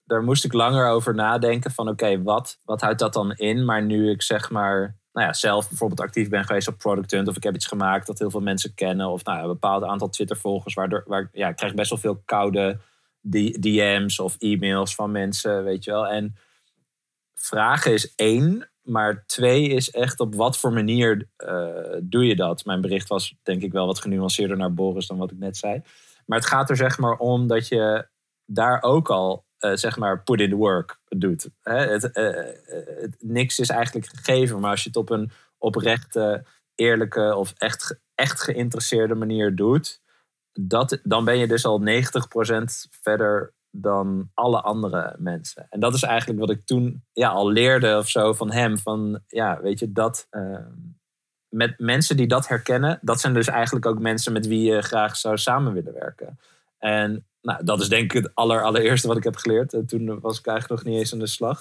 daar moest ik langer over nadenken van oké, okay, wat, wat houdt dat dan in? Maar nu ik zeg maar, nou ja, zelf bijvoorbeeld actief ben geweest op Product Hunt, of ik heb iets gemaakt dat heel veel mensen kennen, of nou ja, een bepaald aantal Twitter-volgers, waardoor waar, ja, ik krijg best wel veel koude D M's of e-mails van mensen, weet je wel. En vragen is één, maar twee is echt op wat voor manier uh, doe je dat? Mijn bericht was denk ik wel wat genuanceerder naar Boris dan wat ik net zei. Maar het gaat er zeg maar om dat je daar ook al uh, zeg maar put in the work doet. Hè? Het, uh, het, niks is eigenlijk gegeven, maar als je het op een oprechte, eerlijke of echt, echt geïnteresseerde manier doet, dat, dan ben je dus al negentig procent verder dan alle andere mensen. En dat is eigenlijk wat ik toen ja, al leerde of zo van hem. Van ja, weet je, dat uh, met mensen die dat herkennen, dat zijn dus eigenlijk ook mensen met wie je graag zou samen willen werken. En nou, dat is denk ik het aller, allereerste wat ik heb geleerd. En toen was ik eigenlijk nog niet eens aan de slag.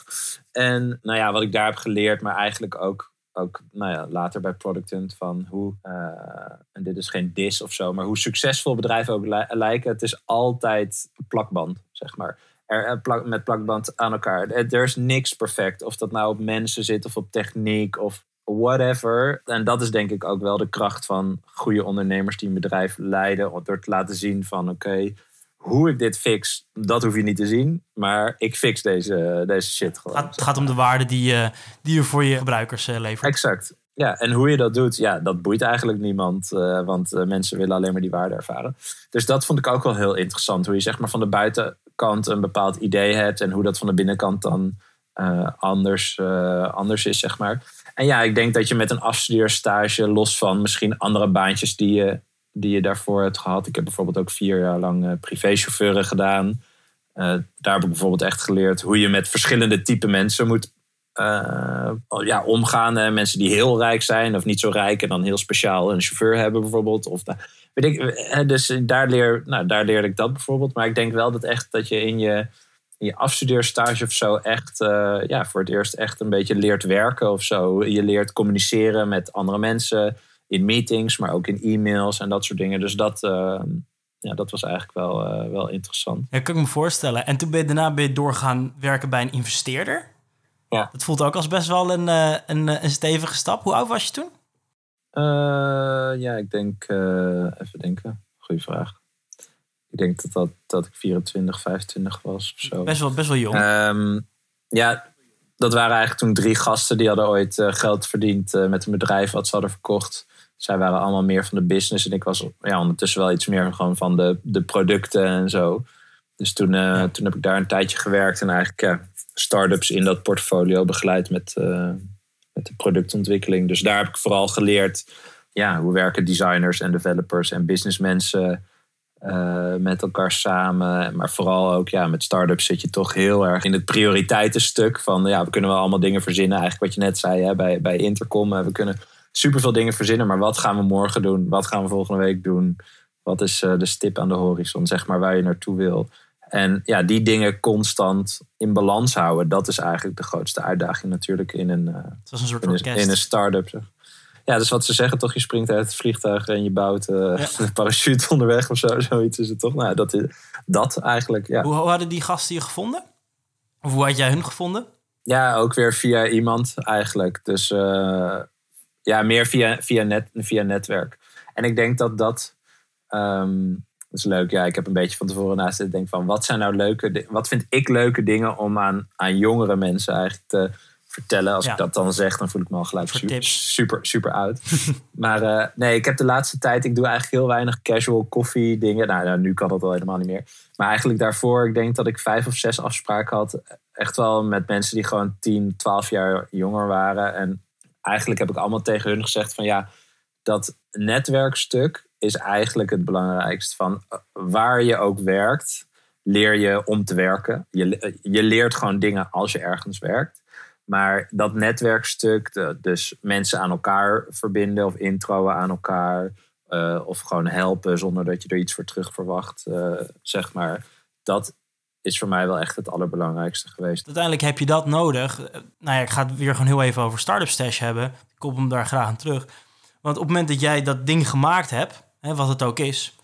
En nou ja, wat ik daar heb geleerd, maar eigenlijk ook, ook nou ja, later bij Product Hunt van hoe, uh, en dit is geen diss of zo, maar hoe succesvol bedrijven ook li- lijken. Het is altijd plakband, zeg maar. Er, plak, met plakband aan elkaar. Er, er is niks perfect. Of dat nou op mensen zit of op techniek of whatever. En dat is denk ik ook wel de kracht van goede ondernemers die een bedrijf leiden. Door te laten zien van oké, okay, hoe ik dit fix, dat hoef je niet te zien. Maar ik fix deze, deze shit gewoon. Het gaat, het gaat om de waarde die je, die je voor je gebruikers uh, levert. Exact. Ja, en hoe je dat doet, ja, dat boeit eigenlijk niemand. Uh, want uh, mensen willen alleen maar die waarde ervaren. Dus dat vond ik ook wel heel interessant. Hoe je zeg maar van de buitenkant een bepaald idee hebt. En hoe dat van de binnenkant dan uh, anders, uh, anders is, zeg maar. En ja, ik denk dat je met een afstudeerstage, los van misschien andere baantjes die je, die je daarvoor hebt gehad. Ik heb bijvoorbeeld ook vier jaar lang uh, privéchauffeuren gedaan. Uh, daar heb ik bijvoorbeeld echt geleerd hoe je met verschillende type mensen moet uh, ja, omgaan. Uh, mensen die heel rijk zijn of niet zo rijk en dan heel speciaal een chauffeur hebben bijvoorbeeld. Of, uh, weet ik, dus daar, leer, nou, daar leerde ik dat bijvoorbeeld. Maar ik denk wel dat echt dat je in je, in je afstudeerstage of zo echt uh, ja, voor het eerst echt een beetje leert werken of zo. Je leert communiceren met andere mensen in meetings, maar ook in e-mails en dat soort dingen. Dus dat, uh, ja, dat was eigenlijk wel, uh, wel interessant. Ja, kan ik me voorstellen. En toen ben je daarna ben je doorgaan werken bij een investeerder. Ja. Dat voelt ook als best wel een, een, een stevige stap. Hoe oud was je toen? Uh, ja, ik denk... Uh, even denken. Goeie vraag. Ik denk dat, dat, dat ik vierentwintig, vijfentwintig was of zo. Best wel, best wel jong. Um, ja, dat waren eigenlijk toen drie gasten. Die hadden ooit uh, geld verdiend uh, met een bedrijf wat ze hadden verkocht. Zij waren allemaal meer van de business. En ik was ja, ondertussen wel iets meer gewoon van de, de producten en zo. Dus toen, uh, ja. toen heb ik daar een tijdje gewerkt. En eigenlijk ja, start-ups in dat portfolio begeleid met, uh, met de productontwikkeling. Dus daar heb ik vooral geleerd, ja, hoe werken designers en developers en businessmensen uh, met elkaar samen. Maar vooral ook ja, met start-ups zit je toch heel erg in het prioriteitenstuk. Van ja, we kunnen wel allemaal dingen verzinnen. Eigenlijk wat je net zei hè, bij, bij Intercom. We kunnen superveel dingen verzinnen, maar wat gaan we morgen doen? Wat gaan we volgende week doen? Wat is uh, de stip aan de horizon, zeg maar, waar je naartoe wil? En ja, die dingen constant in balans houden, dat is eigenlijk de grootste uitdaging natuurlijk in een, uh, het was een soort in, een, in een start-up. Zeg. Ja, dat is wat ze zeggen toch, je springt uit het vliegtuig en je bouwt uh, ja. een parachute onderweg of zo, zoiets is het toch? Nou, dat is dat eigenlijk, ja. Hoe, hoe hadden die gasten je gevonden? Of hoe had jij hun gevonden? Ja, ook weer via iemand eigenlijk. Dus uh, ja, meer via, via, net, via netwerk. En ik denk dat dat... Um, dat is leuk. Ja, ik heb een beetje van tevoren naast dit denk van... wat zijn nou leuke... Wat vind ik leuke dingen om aan, aan jongere mensen eigenlijk te vertellen? Als ja. ik dat dan zeg, dan voel ik me al gelijk super, super, super oud. Maar uh, nee, ik heb de laatste tijd... Ik doe eigenlijk heel weinig casual koffie dingen. Nou, nou, nu kan dat al helemaal niet meer. Maar eigenlijk daarvoor, ik denk dat ik vijf of zes afspraken had. Echt wel met mensen die gewoon tien, twaalf jaar jonger waren. En eigenlijk heb ik allemaal tegen hun gezegd van... ja, dat netwerkstuk is eigenlijk het belangrijkste. Van waar je ook werkt, leer je om te werken. Je, je leert gewoon dingen als je ergens werkt. Maar dat netwerkstuk, dus mensen aan elkaar verbinden of introen aan elkaar, uh, of gewoon helpen zonder dat je er iets voor terug verwacht, uh, zeg maar. Dat is voor mij wel echt het allerbelangrijkste geweest. Uiteindelijk heb je dat nodig. Nou ja, ik ga het weer gewoon heel even over Startup Stash hebben. Ik kom hem daar graag aan terug. Want op het moment dat jij dat ding gemaakt hebt, hè, wat het ook is,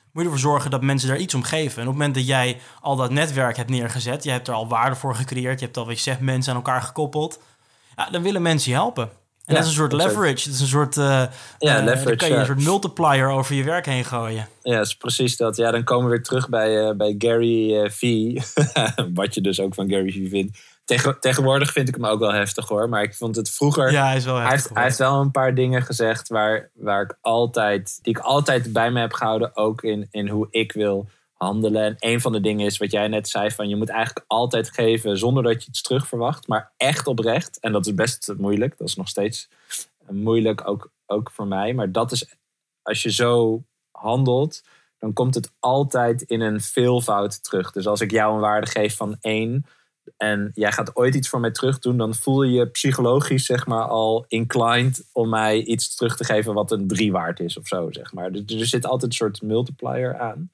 moet je ervoor zorgen dat mensen daar iets om geven. En op het moment dat jij al dat netwerk hebt neergezet, je hebt er al waarde voor gecreëerd, je hebt al, wat je zegt, mensen aan elkaar gekoppeld, ja, dan willen mensen je helpen. En ja, dat is een soort leverage. Het is een soort, uh, ja, uh, leverage, dan kan je ja. een soort multiplier over je werk heen gooien. Ja, dat is precies dat. Ja, dan komen we weer terug bij, uh, bij Gary uh, V. Wat je dus ook van Gary V vindt. Tegen, tegenwoordig vind ik hem ook wel heftig hoor. Maar ik vond het vroeger... Ja, hij is wel heftig. Hij heeft, hij heeft wel een paar dingen gezegd waar, waar ik altijd, die ik altijd bij me heb gehouden. Ook in, in hoe ik wil handelen. En een van de dingen is wat jij net zei. Van je moet eigenlijk altijd geven zonder dat je iets terug verwacht. Maar echt oprecht. En dat is best moeilijk. Dat is nog steeds moeilijk ook, ook voor mij. Maar dat is, als je zo handelt, dan komt het altijd in een veelvoud terug. Dus als ik jou een waarde geef van één en jij gaat ooit iets voor mij terug doen, dan voel je je psychologisch zeg maar al inclined om mij iets terug te geven wat een drie waard is of zo, zeg maar. Dus er zit altijd een soort multiplier aan.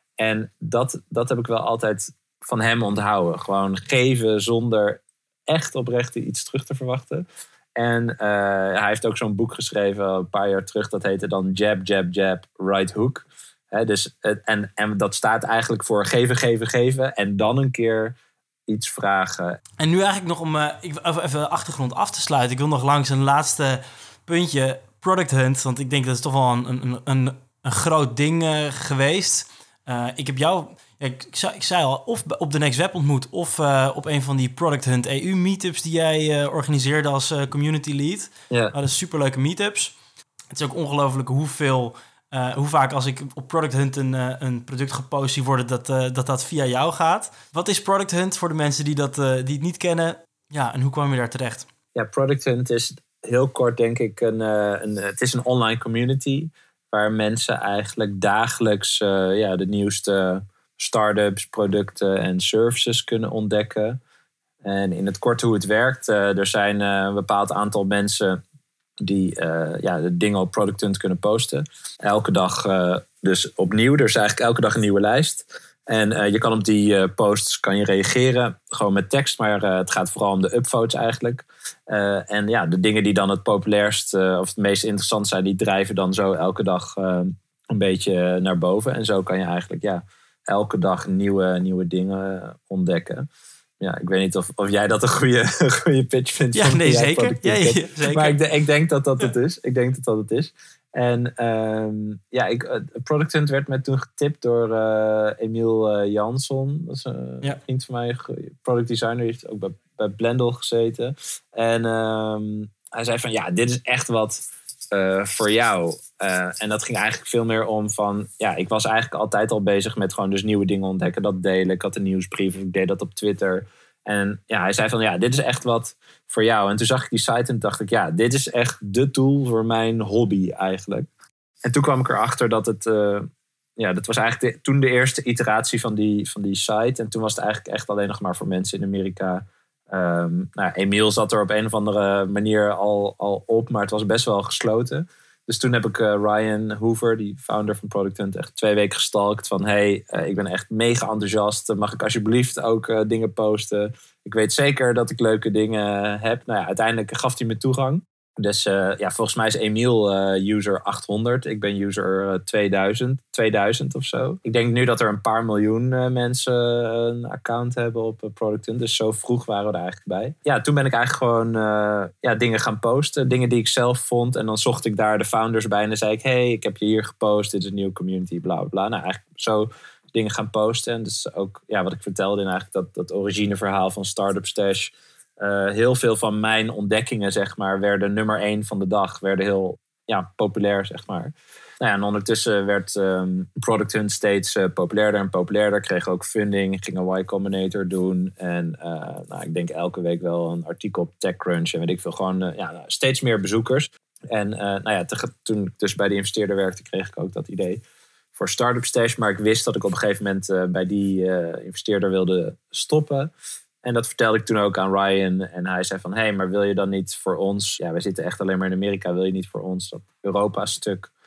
En dat, dat heb ik wel altijd van hem onthouden. Gewoon geven zonder echt oprecht iets terug te verwachten. En uh, hij heeft ook zo'n boek geschreven een paar jaar terug. Dat heette dan Jab, Jab, Jab, Right Hook. He, dus, en, en dat staat eigenlijk voor geven, geven, geven. En dan een keer iets vragen. En nu eigenlijk nog om uh, even de achtergrond af te sluiten. Ik wil nog langs een laatste puntje. Product Hunt. Want ik denk dat is toch wel een, een, een, een groot ding uh, geweest. Uh, ik heb jou... Ja, ik, ik, zei, ik zei al, of op de Next Web ontmoet of uh, op een van die Product Hunt E U meetups die jij uh, organiseerde als uh, community lead. Ja. Dat is superleuke meetups. Het is ook ongelooflijk hoeveel, uh, hoe vaak als ik op Product Hunt een, uh, een product gepost zie worden, dat, uh, dat dat via jou gaat. Wat is Product Hunt voor de mensen die, dat, uh, die het niet kennen? Ja, en hoe kwam je daar terecht? Ja, Product Hunt is heel kort denk ik een, uh, een het is een online community waar mensen eigenlijk dagelijks uh, ja, de nieuwste startups, producten en services kunnen ontdekken. En in het kort hoe het werkt. Uh, er zijn uh, een bepaald aantal mensen die uh, ja, de dingen op Product Hunt kunnen posten. Elke dag uh, dus opnieuw. Er is eigenlijk elke dag een nieuwe lijst. En uh, je kan op die uh, posts kan je reageren. Gewoon met tekst. Maar uh, het gaat vooral om de upvotes eigenlijk. Uh, en ja, de dingen die dan het populairst uh, of het meest interessant zijn, die drijven dan zo elke dag uh, een beetje naar boven. En zo kan je eigenlijk ja, elke dag nieuwe, nieuwe dingen ontdekken. Ja, ik weet niet of, of jij dat een goede, goede pitch vindt. Ja, nee, zeker. Ja, ja, zeker. Maar ik, de, ik denk dat dat het is. Ik denk dat dat het is. En um, ja, ik, uh, Product Hunt werd me toen getipt door uh, Emiel uh, Jansson. Dat is een ja. vriend van mij, product designer. Die heeft ook bij, bij Blendle gezeten. En um, hij zei van, ja, dit is echt wat uh, voor jou. Uh, en dat ging eigenlijk veel meer om van, ja, ik was eigenlijk altijd al bezig met gewoon dus nieuwe dingen ontdekken. Dat delen. Ik had een nieuwsbrief. Ik deed dat op Twitter. En ja, hij zei van, ja, dit is echt wat voor jou. En toen zag ik die site en dacht ik, ja, dit is echt de tool voor mijn hobby eigenlijk. En toen kwam ik erachter dat het, uh, ja, dat was eigenlijk de, toen de eerste iteratie van die, van die site. En toen was het eigenlijk echt alleen nog maar voor mensen in Amerika. Um, nou, Emiel zat er op een of andere manier al, al op, maar het was best wel gesloten. Dus toen heb ik uh, Ryan Hoover, die founder van Product Hunt, echt twee weken gestalkt. Van hey, uh, ik ben echt mega enthousiast. Mag ik alsjeblieft ook uh, dingen posten? Ik weet zeker dat ik leuke dingen heb. Nou ja, uiteindelijk gaf hij me toegang. Dus uh, ja, volgens mij is Emiel uh, user achthonderd. Ik ben user uh, tweeduizend, tweeduizend of zo. Ik denk nu dat er een paar miljoen uh, mensen een account hebben op uh, Product Hunt. Dus zo vroeg waren we er eigenlijk bij. Ja, toen ben ik eigenlijk gewoon uh, ja, dingen gaan posten. Dingen die ik zelf vond. En dan zocht ik daar de founders bij. En dan zei ik, hey, ik heb je hier gepost. Dit is een nieuwe community, bla bla bla. Nou, eigenlijk zo dingen gaan posten. En dus ook ja, wat ik vertelde in eigenlijk dat, dat origineverhaal van Startup Stash. Uh, heel veel van mijn ontdekkingen, zeg maar, werden nummer één van de dag. Werden heel ja, populair, zeg maar. Nou ja, en ondertussen werd um, Product Hunt steeds uh, populairder en populairder. Kreeg ook funding, ging een Y Combinator doen. En uh, nou, ik denk elke week wel een artikel op TechCrunch. En weet ik veel, gewoon uh, ja, steeds meer bezoekers. En uh, nou ja, te, toen ik dus bij de investeerder werkte, kreeg ik ook dat idee voor Startup Stash. Maar ik wist dat ik op een gegeven moment uh, bij die uh, investeerder wilde stoppen. En dat vertelde ik toen ook aan Ryan. En hij zei van, hé, hey, maar wil je dan niet voor ons... Ja, we zitten echt alleen maar in Amerika. Wil je niet voor ons dat Europa-stuk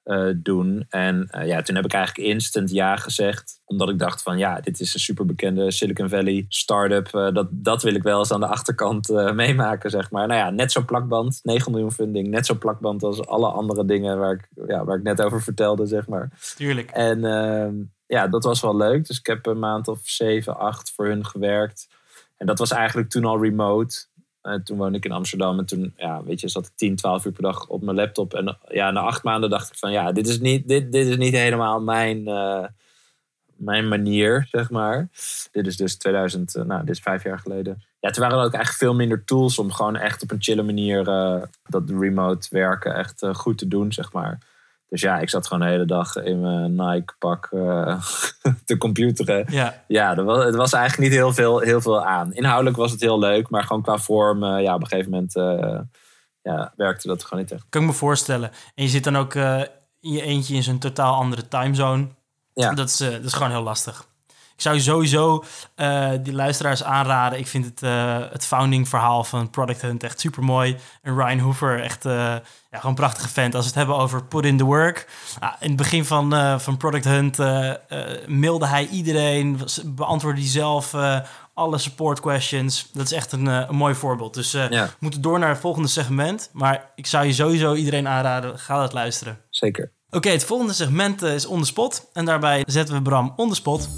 uh, doen. En uh, ja, toen heb ik eigenlijk instant ja gezegd. Omdat ik dacht van ja, dit is een superbekende Silicon Valley start-up. Uh, dat, dat wil ik wel eens aan de achterkant uh, meemaken, zeg maar. Nou ja, net zo'n plakband. negen miljoen funding. Net zo'n plakband als alle andere dingen waar ik, ja, waar ik net over vertelde, zeg maar. Tuurlijk. En uh, ja, dat was wel leuk. Dus ik heb een maand of zeven, acht voor hun gewerkt. En dat was eigenlijk toen al remote. Uh, toen woonde ik in Amsterdam. En toen, ja, weet je, zat ik tien, twaalf uur per dag op mijn laptop. En ja, na acht maanden dacht ik van, ja, dit is niet, dit, dit is niet helemaal mijn, uh, mijn manier, zeg maar. Dit is dus tweeduizend, uh, nou, dit is vijf jaar geleden. Ja, toen waren er ook eigenlijk veel minder tools om gewoon echt op een chille manier uh, dat remote werken echt uh, goed te doen, zeg maar. Dus ja, ik zat gewoon de hele dag in mijn Nike-pak uh, te computeren. Ja, ja dat was, het was eigenlijk niet heel veel, heel veel aan. Inhoudelijk was het heel leuk, maar gewoon qua vorm... Uh, ja, op een gegeven moment uh, ja, werkte dat gewoon niet echt. Kan ik me voorstellen. En je zit dan ook uh, in je eentje in zo'n totaal andere timezone. Ja. Dat is, uh, dat is gewoon heel lastig. Ik zou sowieso uh, die luisteraars aanraden. Ik vind het, uh, het founding verhaal van Product Hunt echt super mooi. En Ryan Hoover echt uh, ja, gewoon een prachtige vent. Als we het hebben over put in the work. Uh, in het begin van, uh, van Product Hunt uh, uh, mailde hij iedereen. Beantwoordde hij zelf uh, alle support questions. Dat is echt een, uh, een mooi voorbeeld. Dus uh, ja. we moeten door naar het volgende segment. Maar ik zou je sowieso iedereen aanraden. Ga dat luisteren. Zeker. Oké, okay, het volgende segment uh, is On The Spot. En daarbij zetten we Bram on the spot.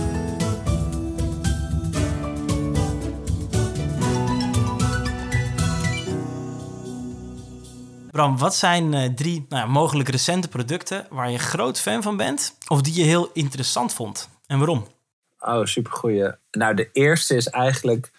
Bram, wat zijn uh, drie nou ja, mogelijk recente producten waar je groot fan van bent of die je heel interessant vond? En waarom? Oh, supergoeie. Nou, de eerste is eigenlijk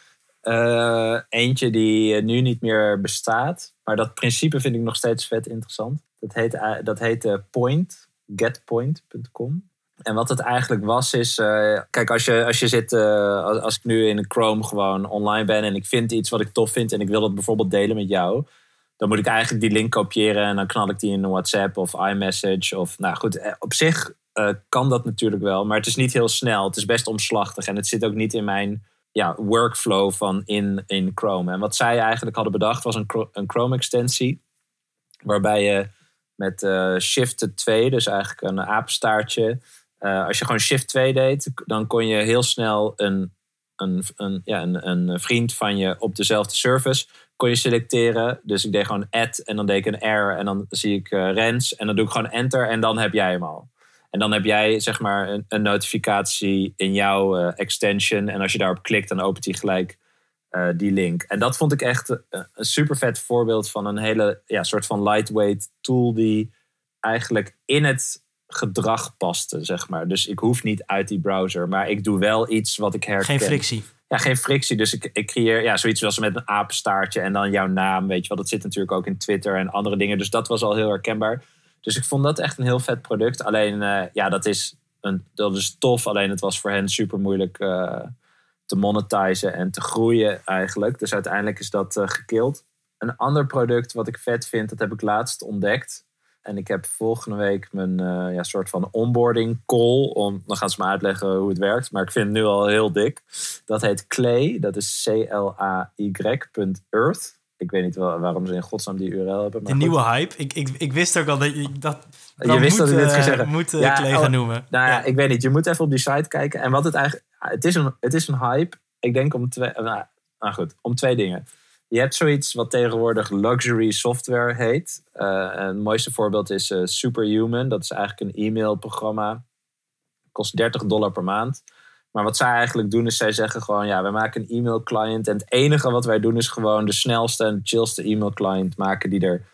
uh, eentje die nu niet meer bestaat. Maar dat principe vind ik nog steeds vet interessant. Dat heet, uh, dat heet uh, Point, getpoint punt com. En wat het eigenlijk was is... Uh, kijk, als je, als je zit... Uh, als, als ik nu in Chrome gewoon online ben en ik vind iets wat ik tof vind en ik wil dat bijvoorbeeld delen met jou... Dan moet ik eigenlijk die link kopiëren en dan knal ik die in WhatsApp of iMessage. Of, nou goed, op zich uh, kan dat natuurlijk wel. Maar het is niet heel snel. Het is best omslachtig. En het zit ook niet in mijn ja, workflow van in, in Chrome. En wat zij eigenlijk hadden bedacht was een, een Chrome-extensie. Waarbij je met uh, Shift twee, dus eigenlijk een apenstaartje. Uh, als je gewoon Shift twee deed, dan kon je heel snel een, een, een, ja, een, een vriend van je op dezelfde service... kon je selecteren. Dus ik deed gewoon add en dan deed ik een R en dan zie ik uh, Rens. En dan doe ik gewoon enter en dan heb jij hem al. En dan heb jij zeg maar een, een notificatie in jouw uh, extension. En als je daarop klikt, dan opent hij gelijk uh, die link. En dat vond ik echt een, een super vet voorbeeld van een hele ja, soort van lightweight tool die eigenlijk in het gedrag paste, zeg maar. Dus ik hoef niet uit die browser, maar ik doe wel iets wat ik herken. Geen frictie. Ja, geen frictie. Dus ik, ik creëer ja, zoiets als met een apenstaartje en dan jouw naam, weet je wel. Dat zit natuurlijk ook in Twitter en andere dingen. Dus dat was al heel herkenbaar. Dus ik vond dat echt een heel vet product. Alleen, uh, ja, dat is, een, dat is tof. Alleen het was voor hen super moeilijk uh, te monetizen en te groeien eigenlijk. Dus uiteindelijk is dat uh, gekild. Een ander product wat ik vet vind, dat heb ik laatst ontdekt. En ik heb volgende week mijn uh, ja, soort van onboarding call. Om, dan gaan ze me uitleggen hoe het werkt. Maar ik vind het nu al heel dik. Dat heet Clay. Dat is C L A Y punt earth. Ik weet niet wel, waarom ze in godsnaam die U R L hebben. Maar de goed. nieuwe hype. Ik, ik, ik wist ook al dat je dat... Je wist moet, dat ik dit ging uh, zeggen. moet uh, ja, Clay oh, gaan noemen. Nou ja, ja, ik weet niet. Je moet even op die site kijken. En wat het eigenlijk... Het is een, het is een hype. Ik denk om twee... Nou, nou goed, om twee dingen. Je hebt zoiets wat tegenwoordig luxury software heet. Uh, het mooiste voorbeeld is uh, Superhuman. Dat is eigenlijk een e-mailprogramma. Kost dertig dollar per maand. Maar wat zij eigenlijk doen is, zij zeggen gewoon... ja, wij maken een e-mail client. En het enige wat wij doen is gewoon de snelste en chillste e-mail client maken die er,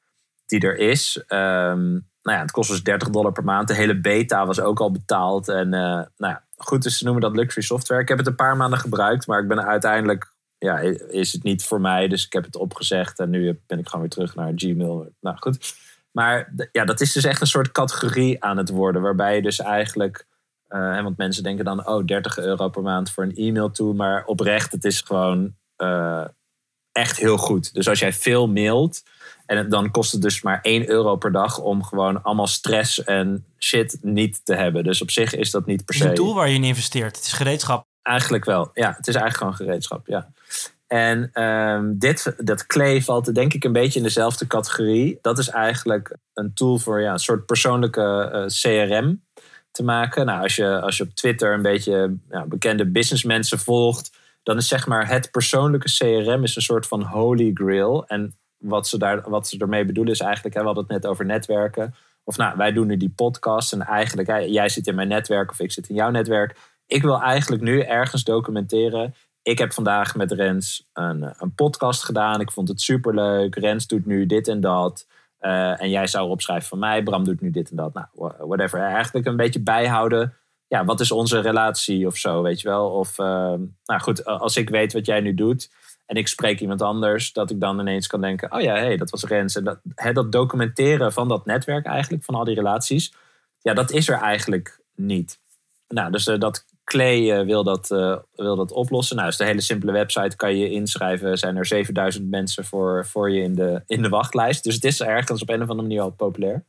die er is. Um, nou ja, het kost dus dertig dollar per maand. De hele beta was ook al betaald. En uh, nou ja, goed, dus ze noemen dat luxury software. Ik heb het een paar maanden gebruikt, maar ik ben uiteindelijk... ja, is het niet voor mij. Dus ik heb het opgezegd. En nu ben ik gewoon weer terug naar Gmail. Nou goed. Maar ja, dat is dus echt een soort categorie aan het worden. Waarbij je dus eigenlijk... Uh, want mensen denken dan... oh, dertig euro per maand voor een e-mail toe. Maar oprecht, het is gewoon uh, echt heel goed. Dus als jij veel mailt... en het, dan kost het dus maar één euro per dag... om gewoon allemaal stress en shit niet te hebben. Dus op zich is dat niet per se... Het is een tool waar je in investeert. Het is gereedschap. Eigenlijk wel. Ja, het is eigenlijk gewoon gereedschap, ja. En um, dit, dat Clay valt denk ik een beetje in dezelfde categorie. Dat is eigenlijk een tool voor ja, een soort persoonlijke uh, C R M te maken. Nou, als je, als je op Twitter een beetje ja, bekende businessmensen volgt, dan is zeg maar het persoonlijke C R M is een soort van holy grail. En wat ze, daar, wat ze ermee bedoelen is eigenlijk, hè, we hadden het net over netwerken. Of nou, wij doen nu die podcast en eigenlijk, hè, jij zit in mijn netwerk of ik zit in jouw netwerk. Ik wil eigenlijk nu ergens documenteren. Ik heb vandaag met Rens een, een podcast gedaan. Ik vond het superleuk. Rens doet nu dit en dat. Uh, en jij zou opschrijven van mij. Bram doet nu dit en dat. Nou, whatever. Eigenlijk een beetje bijhouden. Ja, wat is onze relatie of zo, weet je wel. Of, uh, nou goed, als ik weet wat jij nu doet en ik spreek iemand anders, dat ik dan ineens kan denken, oh ja, hé, hey, dat was Rens. En dat, hè, dat documenteren van dat netwerk eigenlijk, van al die relaties, ja, dat is er eigenlijk niet. Nou, dus uh, dat Clay uh, wil, dat, uh, wil dat oplossen. Nou, dus de hele simpele website kan je inschrijven. Zijn er zevenduizend mensen voor, voor je in de, in de wachtlijst. Dus het is ergens op een of andere manier al populair.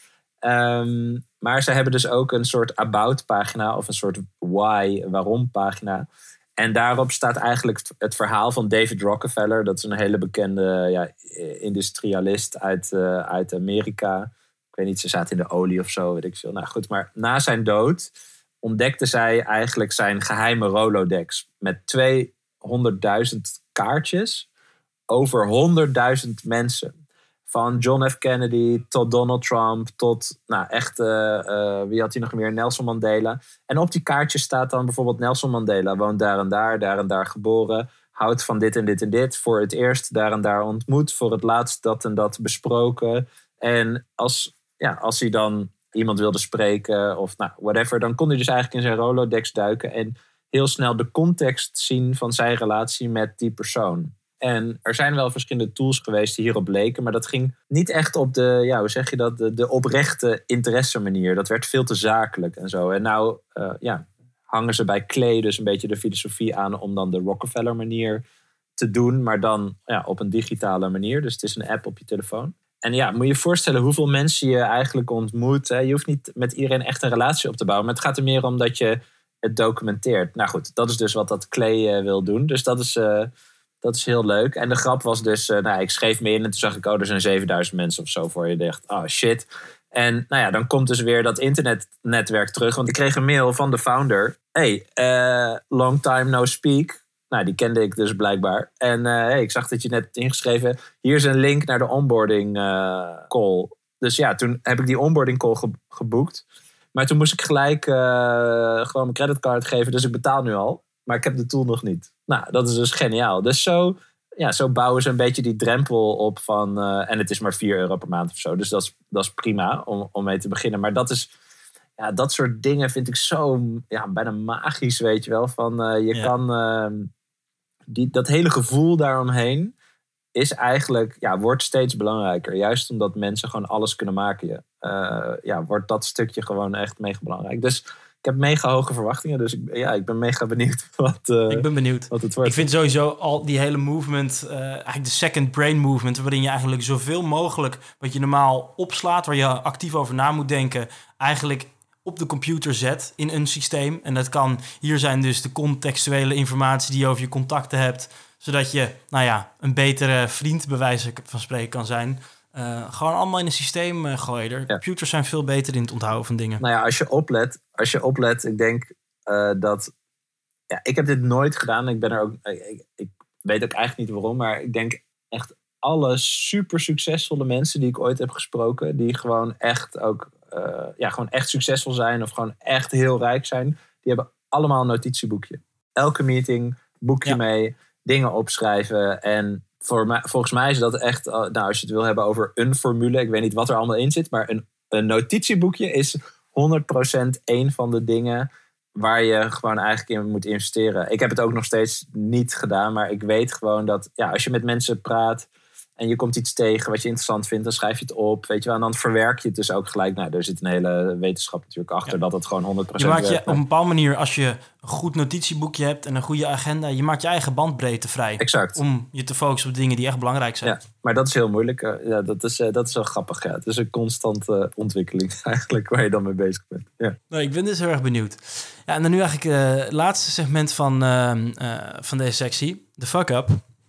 Um, maar ze hebben dus ook een soort about pagina of een soort why, waarom pagina. En daarop staat eigenlijk het verhaal van David Rockefeller. Dat is een hele bekende ja, industrialist uit, uh, uit Amerika. Ik weet niet, ze zaten in de olie of zo, weet ik veel. Nou goed, maar na zijn dood ontdekte zij eigenlijk zijn geheime Rolodex met tweehonderdduizend kaartjes over honderdduizend mensen. Van John F. Kennedy tot Donald Trump tot, nou echt, uh, uh, wie had hij nog meer? Nelson Mandela. En op die kaartjes staat dan bijvoorbeeld Nelson Mandela woont daar en daar, daar en daar geboren. Houdt van dit en dit en dit. Voor het eerst daar en daar ontmoet. Voor het laatst dat en dat besproken. En als, ja, als hij dan iemand wilde spreken of nou, whatever, dan kon hij dus eigenlijk in zijn Rolodex duiken en heel snel de context zien van zijn relatie met die persoon. En er zijn wel verschillende tools geweest die hierop leken, maar dat ging niet echt op de, ja, hoe zeg je dat, de, de oprechte interesse manier. Dat werd veel te zakelijk en zo. En nou, uh, ja, hangen ze bij Clay dus een beetje de filosofie aan om dan de Rockefeller manier te doen, maar dan ja, op een digitale manier. Dus het is een app op je telefoon. En ja, moet je je voorstellen hoeveel mensen je eigenlijk ontmoet. Hè? Je hoeft niet met iedereen echt een relatie op te bouwen. Maar het gaat er meer om dat je het documenteert. Nou goed, dat is dus wat dat Clay uh, wil doen. Dus dat is, uh, dat is heel leuk. En de grap was dus, uh, nou, ik schreef me in en toen zag ik, oh, er zijn zevenduizend mensen of zo voor je. Dacht, oh shit. En nou ja, dan komt dus weer dat internetnetwerk terug. Want ik kreeg een mail van de founder. Hey, uh, long time no speak. Nou, die kende ik dus blijkbaar. En uh, hey, ik zag dat je net hebt ingeschreven. Hier is een link naar de onboarding uh, call. Dus ja, toen heb ik die onboarding call ge- geboekt. Maar toen moest ik gelijk uh, gewoon mijn creditcard geven. Dus ik betaal nu al. Maar ik heb de tool nog niet. Nou, dat is dus geniaal. Dus zo, ja, zo bouwen ze een beetje die drempel op van... Uh, en het is maar vier euro per maand of zo. Dus dat is, dat is prima om, om mee te beginnen. Maar dat is... Ja, dat soort dingen vind ik zo ja, bijna magisch, weet je wel. Van uh, je ja. kan... Uh, Die, dat hele gevoel daaromheen is eigenlijk, ja, wordt steeds belangrijker. Juist omdat mensen gewoon alles kunnen maken. Uh, ja, wordt dat stukje gewoon echt mega belangrijk. Dus ik heb mega hoge verwachtingen. Dus ik, ja, ik ben mega benieuwd wat, uh, ik ben benieuwd. wat het wordt. Ik vind sowieso al die hele movement, uh, eigenlijk de second brain movement, waarin je eigenlijk zoveel mogelijk wat je normaal opslaat, waar je actief over na moet denken, eigenlijk op de computer zet in een systeem. En dat kan, hier zijn dus de contextuele informatie die je over je contacten hebt, zodat je, nou ja, een betere vriend bij wijze van spreken kan zijn. Uh, gewoon allemaal in een systeem uh, gooien. Ja. Computers zijn veel beter in het onthouden van dingen. Nou ja, als je oplet, als je oplet, ik denk uh, dat, ja, ik heb dit nooit gedaan. Ik ben er ook, ik, ik weet ook eigenlijk niet waarom, maar ik denk echt alle super succesvolle mensen die ik ooit heb gesproken, die gewoon echt ook Uh, ja, gewoon echt succesvol zijn of gewoon echt heel rijk zijn, die hebben allemaal een notitieboekje. Elke meeting, boekje ja. mee, dingen opschrijven. En voor mij, volgens mij is dat echt, nou, als je het wil hebben over een formule, ik weet niet wat er allemaal in zit, maar een, een notitieboekje is honderd procent één van de dingen waar je gewoon eigenlijk in moet investeren. Ik heb het ook nog steeds niet gedaan, maar ik weet gewoon dat ja, als je met mensen praat en je komt iets tegen wat je interessant vindt, dan schrijf je het op, weet je wel. En dan verwerk je het dus ook gelijk. Nou, er zit een hele wetenschap natuurlijk achter, ja. dat het gewoon honderd procent je maakt je op een bepaalde manier, als je een goed notitieboekje hebt en een goede agenda, je maakt je eigen bandbreedte vrij. Exact. Om je te focussen op dingen die echt belangrijk zijn. Ja, maar dat is heel moeilijk. Ja, dat is, dat is wel grappig. Ja. Het is een constante uh, ontwikkeling eigenlijk waar je dan mee bezig bent. Ja. Nou, ik ben dus heel erg benieuwd. Ja, en dan nu eigenlijk het uh, laatste segment van, uh, uh, van deze sectie, de fuck-up.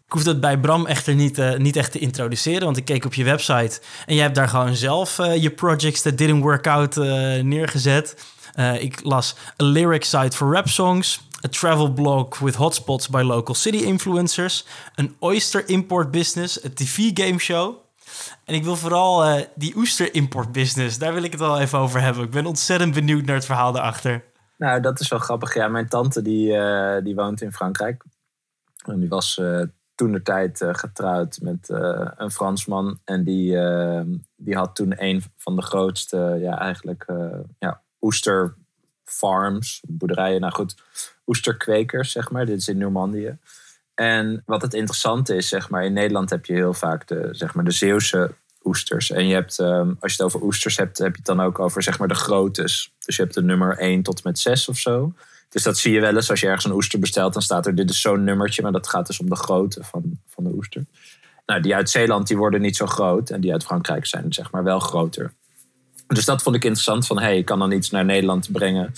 Ik hoef dat bij Bram echter niet, uh, niet echt te introduceren, want ik keek op je website en jij hebt daar gewoon zelf uh, je projects that didn't work out uh, neergezet. Uh, ik las a lyric site for rap songs, a travel blog with hotspots by local city influencers, een oyster import business, a T V game show. En ik wil vooral uh, die oester import business, daar wil ik het wel even over hebben. Ik ben ontzettend benieuwd naar het verhaal daarachter. Nou, dat is wel grappig. Ja, mijn tante die, uh, die woont in Frankrijk. En die was uh, toentertijd uh, getrouwd met uh, een Fransman. En die, uh, die had toen een van de grootste, ja, eigenlijk, uh, ja, oesterfarms, boerderijen. Nou goed, oesterkwekers, zeg maar. Dit is in Normandië. En wat het interessante is, zeg maar, in Nederland heb je heel vaak de, zeg maar, de Zeeuwse oesters. En je hebt, um, als je het over oesters hebt, heb je het dan ook over, zeg maar, de groottes. Dus je hebt de nummer één tot en met zes of zo. Dus dat zie je wel eens als je ergens een oester bestelt. Dan staat er, dit is zo'n nummertje, maar dat gaat dus om de grootte van, van de oester. Nou, die uit Zeeland, die worden niet zo groot. En die uit Frankrijk zijn, zeg maar, wel groter. Dus dat vond ik interessant. Van, hé, hey, ik kan dan iets naar Nederland brengen.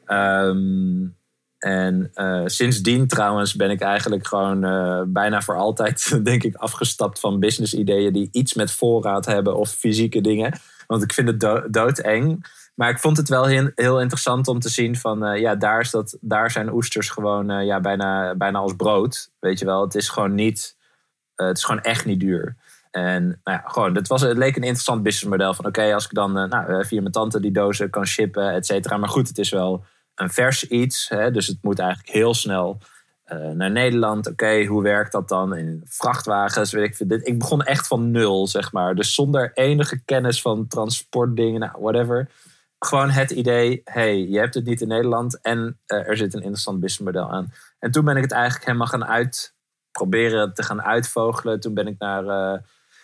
Um, en uh, sindsdien trouwens ben ik eigenlijk gewoon uh, bijna voor altijd, denk ik, afgestapt van business ideeën die iets met voorraad hebben of fysieke dingen. Want ik vind het do- doodeng. Maar ik vond het wel heel, heel interessant om te zien van, uh, ja, daar, is dat, daar zijn oesters gewoon uh, ja, bijna, bijna als brood. Weet je wel, het is gewoon niet, uh, het is gewoon echt niet duur. En nou ja, gewoon, het, was, het leek een interessant businessmodel van, oké, okay, als ik dan uh, nou, via mijn tante die dozen kan shippen, et cetera. Maar goed, het is wel een vers iets, hè, dus het moet eigenlijk heel snel uh, naar Nederland. Oké, okay, hoe werkt dat dan in vrachtwagens? Weet ik, dit, ik begon echt van nul, zeg maar. Dus zonder enige kennis van transportdingen, nou, whatever. Gewoon het idee, hey, je hebt het niet in Nederland en uh, er zit een interessant businessmodel aan. En toen ben ik het eigenlijk helemaal gaan uit, proberen te gaan uitvogelen. Toen ben ik naar uh,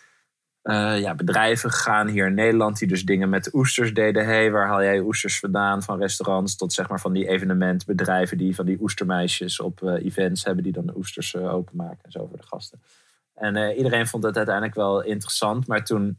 uh, ja, bedrijven gegaan hier in Nederland die dus dingen met oesters deden. Hey, waar haal jij oesters vandaan? Van restaurants tot, zeg maar, van die evenementbedrijven die van die oestermeisjes op uh, events hebben die dan de oesters uh, openmaken en zo voor de gasten. En uh, iedereen vond het uiteindelijk wel interessant, maar toen...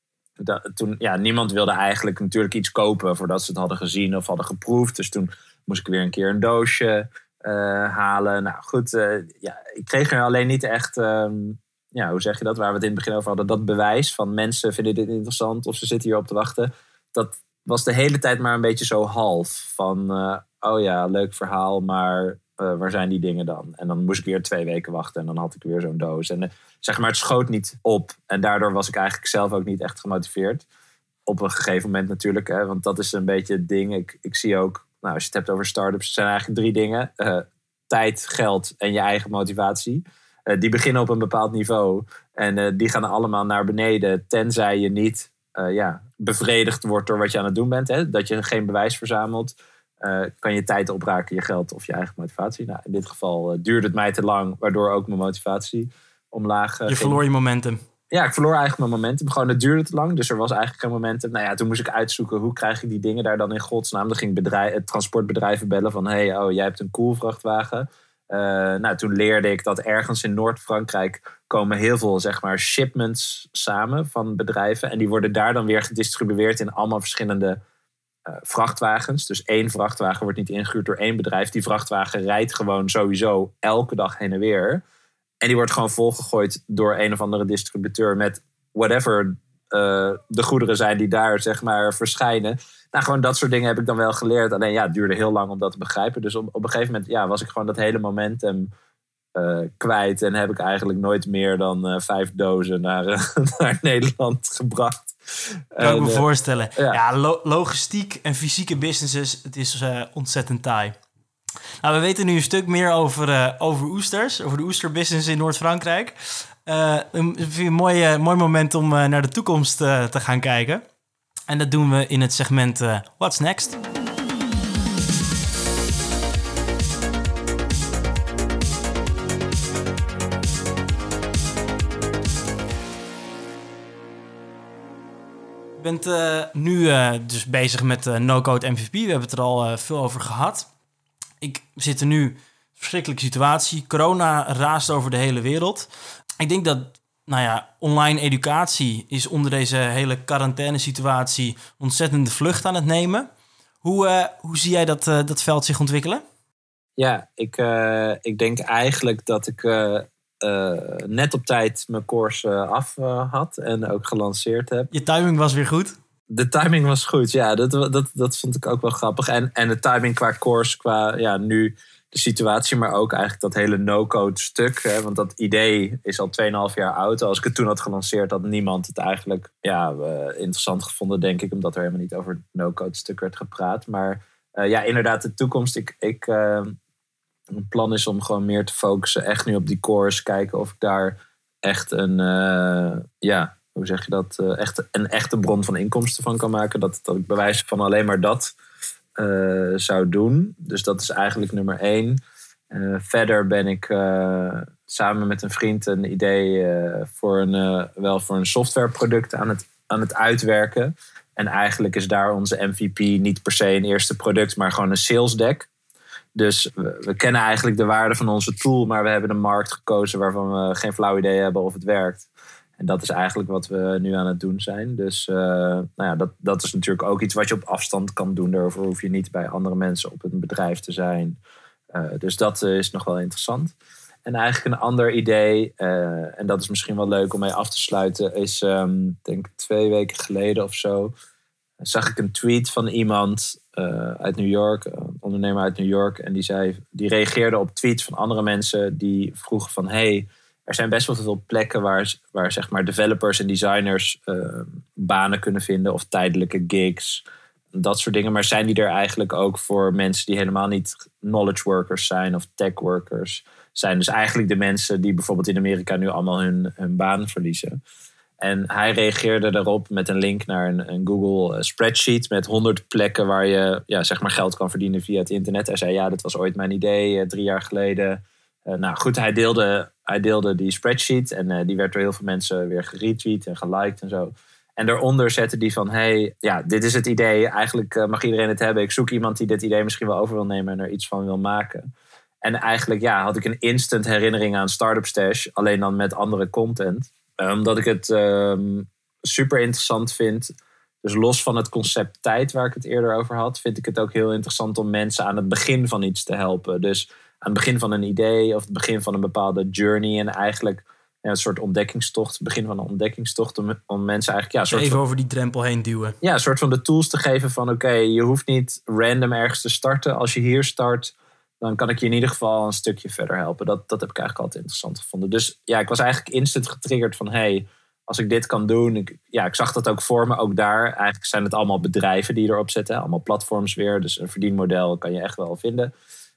Da, toen, ja, niemand wilde eigenlijk natuurlijk iets kopen voordat ze het hadden gezien of hadden geproefd. Dus toen moest ik weer een keer een doosje uh, halen. Nou goed, uh, ja, ik kreeg er alleen niet echt, um, ja, hoe zeg je dat, waar we het in het begin over hadden, dat bewijs van mensen vinden dit interessant of ze zitten hier op te wachten. Dat was de hele tijd maar een beetje zo half van, uh, oh ja, leuk verhaal, maar uh, waar zijn die dingen dan? En dan moest ik weer twee weken wachten en dan had ik weer zo'n doos. En uh, zeg maar, het schoot niet op. En daardoor was ik eigenlijk zelf ook niet echt gemotiveerd. Op een gegeven moment natuurlijk. Hè, want dat is een beetje het ding. Ik, ik zie ook, nou, als je het hebt over start-ups, er zijn eigenlijk drie dingen. Uh, tijd, geld en je eigen motivatie. Uh, die beginnen op een bepaald niveau. En uh, die gaan allemaal naar beneden. Tenzij je niet uh, ja, bevredigd wordt door wat je aan het doen bent. Hè, dat je geen bewijs verzamelt. Uh, kan je tijd opraken, je geld of je eigen motivatie. Nou, in dit geval uh, duurde het mij te lang. Waardoor ook mijn motivatie omlaag. Uh, je verloor je momentum. Ja, ik verloor eigenlijk mijn momentum. Gewoon, het duurde te lang, dus er was eigenlijk geen momentum. Nou ja, toen moest ik uitzoeken, hoe krijg ik die dingen daar dan in godsnaam? Dan ging bedrijf, transportbedrijven bellen van, hey, oh, jij hebt een koelvrachtwagen. Uh, nou, toen leerde ik dat ergens in Noord-Frankrijk komen heel veel, zeg maar, shipments samen van bedrijven. En die worden daar dan weer gedistribueerd in allemaal verschillende uh, vrachtwagens. Dus één vrachtwagen wordt niet ingehuurd door één bedrijf. Die vrachtwagen rijdt gewoon sowieso elke dag heen en weer. En die wordt gewoon volgegooid door een of andere distributeur met whatever uh, de goederen zijn die daar, zeg maar, verschijnen. Nou, gewoon dat soort dingen heb ik dan wel geleerd. Alleen ja, het duurde heel lang om dat te begrijpen. Dus op, op een gegeven moment ja, was ik gewoon dat hele momentum uh, kwijt. En heb ik eigenlijk nooit meer dan uh, vijf dozen naar, uh, naar Nederland gebracht. Kan ik en, me uh, voorstellen. Ja, ja lo- logistiek en fysieke businesses, het is uh, ontzettend taai. Nou, we weten nu een stuk meer over, uh, over oesters, over de oesterbusiness in Noord-Frankrijk. Uh, een, een mooi, uh, mooi moment om uh, naar de toekomst uh, te gaan kijken. En dat doen we in het segment uh, What's Next? Je bent uh, nu uh, dus bezig met uh, no-code M V P. We hebben het er al uh, veel over gehad. Ik zit er nu in een verschrikkelijke situatie. Corona raast over de hele wereld. Ik denk dat, nou ja, online educatie is onder deze hele quarantainesituatie ontzettend de vlucht aan het nemen. Hoe, uh, hoe zie jij dat, uh, dat veld zich ontwikkelen? Ja, ik, uh, ik denk eigenlijk dat ik uh, uh, net op tijd mijn course uh, af uh, had en ook gelanceerd heb. Je timing was weer goed? De timing was goed, ja. Dat, dat, dat vond ik ook wel grappig. En, en de timing qua course, qua ja, nu de situatie, maar ook eigenlijk dat hele no-code stuk. Hè, want dat idee is al tweeënhalf jaar oud. Als ik het toen had gelanceerd, had niemand het eigenlijk ja, uh, interessant gevonden, denk ik. Omdat er helemaal niet over het no-code stuk werd gepraat. Maar uh, ja, inderdaad, de toekomst. Ik, ik, uh, een plan is om gewoon meer te focussen. Echt nu op die course. Kijken of ik daar echt een... Uh, ja, hoe zeg je dat? Uh, echt, een echte bron van inkomsten van kan maken. Dat, dat ik bij wijze van alleen maar dat... Uh, zou doen. Dus dat is eigenlijk nummer één. Uh, verder ben ik uh, samen met een vriend een idee uh, voor een, uh, wel voor een softwareproduct aan het, aan het uitwerken. En eigenlijk is daar onze M V P niet per se een eerste product, maar gewoon een sales deck. Dus we, we kennen eigenlijk de waarde van onze tool, maar we hebben een markt gekozen waarvan we geen flauw idee hebben of het werkt. En dat is eigenlijk wat we nu aan het doen zijn. Dus uh, nou ja, dat, dat is natuurlijk ook iets wat je op afstand kan doen. Daarvoor hoef je niet bij andere mensen op een bedrijf te zijn. Uh, dus dat uh, is nog wel interessant. En eigenlijk een ander idee, uh, en dat is misschien wel leuk om mee af te sluiten, is um, denk ik twee weken geleden of zo, zag ik een tweet van iemand uh, uit New York, een ondernemer uit New York. En die, zei, die reageerde op tweets van andere mensen die vroegen van... hey, er zijn best wel veel plekken waar, waar zeg maar developers en designers uh, banen kunnen vinden of tijdelijke gigs. Dat soort dingen. Maar zijn die er eigenlijk ook voor mensen die helemaal niet knowledge workers zijn of tech workers zijn? Dus eigenlijk de mensen die bijvoorbeeld in Amerika nu allemaal hun, hun baan verliezen. En hij reageerde daarop met een link naar een, een Google spreadsheet met honderd plekken waar je ja, zeg maar geld kan verdienen via het internet. Hij zei ja, dat was ooit mijn idee, drie jaar geleden. Uh, nou goed, hij deelde, hij deelde die spreadsheet en uh, die werd door heel veel mensen weer geretweet en geliked en zo. En daaronder zette die van, hey, ja, dit is het idee. Eigenlijk uh, mag iedereen het hebben. Ik zoek iemand die dit idee misschien wel over wil nemen en er iets van wil maken. En eigenlijk ja, had ik een instant herinnering aan Startup Stash, alleen dan met andere content. Uh, omdat ik het uh, super interessant vind. Dus los van het concept tijd waar ik het eerder over had, vind ik het ook heel interessant om mensen aan het begin van iets te helpen. Dus aan het begin van een idee of het begin van een bepaalde journey. En eigenlijk ja, een soort ontdekkingstocht. Het begin van een ontdekkingstocht om, om mensen eigenlijk... Ja, soort even van, over die drempel heen duwen. Ja, een soort van de tools te geven van... Oké, okay, je hoeft niet random ergens te starten. Als je hier start, dan kan ik je in ieder geval een stukje verder helpen. Dat, dat heb ik eigenlijk altijd interessant gevonden. Dus ja, ik was eigenlijk instant getriggerd van... Hey, als ik dit kan doen... Ik, ja, ik zag dat ook voor me, ook daar. Eigenlijk zijn het allemaal bedrijven die erop zitten. Allemaal platforms weer. Dus een verdienmodel kan je echt wel vinden.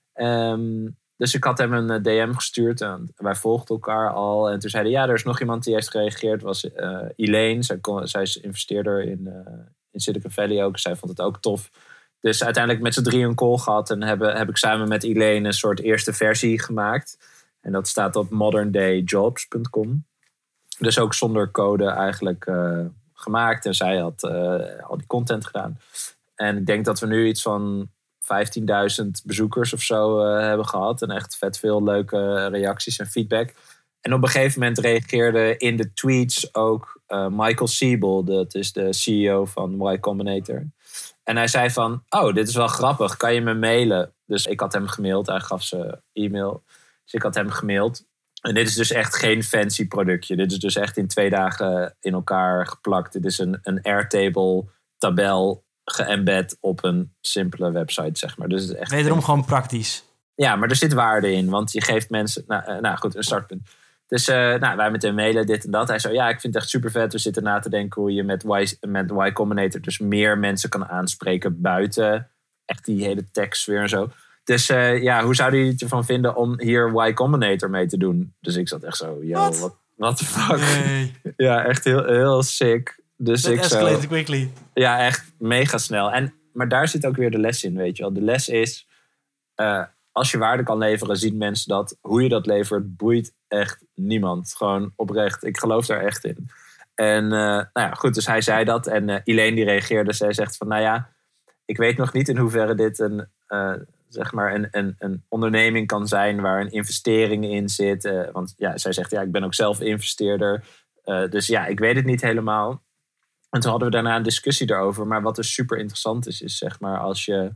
Um, Dus ik had hem een D M gestuurd en wij volgden elkaar al. En toen zeiden ja, er is nog iemand die heeft gereageerd. Was uh, Elaine. Zij, kon, zij is investeerder in, uh, in Silicon Valley ook. Zij vond het ook tof. Dus uiteindelijk met z'n drieën een call gehad. En hebben, heb ik samen met Elaine een soort eerste versie gemaakt. En dat staat op modern day jobs punt com. Dus ook zonder code eigenlijk uh, gemaakt. En zij had uh, al die content gedaan. En ik denk dat we nu iets van vijftienduizend bezoekers of zo uh, hebben gehad. En echt vet veel leuke reacties en feedback. En op een gegeven moment reageerde in de tweets ook uh, Michael Siebel. Dat is de C E O van Y Combinator. En hij zei van, oh, dit is wel grappig. Kan je me mailen? Dus ik had hem gemaild. Hij gaf ze e-mail. Dus ik had hem gemaild. En dit is dus echt geen fancy productje. Dit is dus echt in twee dagen in elkaar geplakt. Dit is een, een Airtable tabel geëmbed op een simpele website, zeg maar. Dus het is echt wederom geen... gewoon praktisch. Ja, maar er zit waarde in, want je geeft mensen... Nou, uh, nou goed, een startpunt. Dus uh, nou, wij met hem mailen, dit en dat. Hij zei, ja, ik vind het echt super vet. We zitten na te denken hoe je met Y, met Y Combinator dus meer mensen kan aanspreken buiten echt die hele tekstsfeer en zo. Dus uh, ja, hoe zou je het ervan vinden om hier Y Combinator mee te doen? Dus ik zat echt zo, yo, wat what the fuck? Nee. Ja, echt heel, heel sick. Dus That ik escalated zo, quickly. Ja, echt mega snel. En, maar daar zit ook weer de les in, weet je wel. De les is, uh, als je waarde kan leveren, zien mensen dat. Hoe je dat levert, boeit echt niemand. Gewoon oprecht. Ik geloof daar echt in. En uh, nou ja, goed, dus hij zei dat. En uh, Elaine die reageerde, zij zegt van, nou ja, ik weet nog niet in hoeverre dit een, uh, zeg maar een, een, een onderneming kan zijn waar een investering in zit. Uh, want ja, zij zegt, ja, ik ben ook zelf investeerder. Uh, dus ja, ik weet het niet helemaal. En toen hadden we daarna een discussie daarover. Maar wat dus super interessant is, is zeg maar als je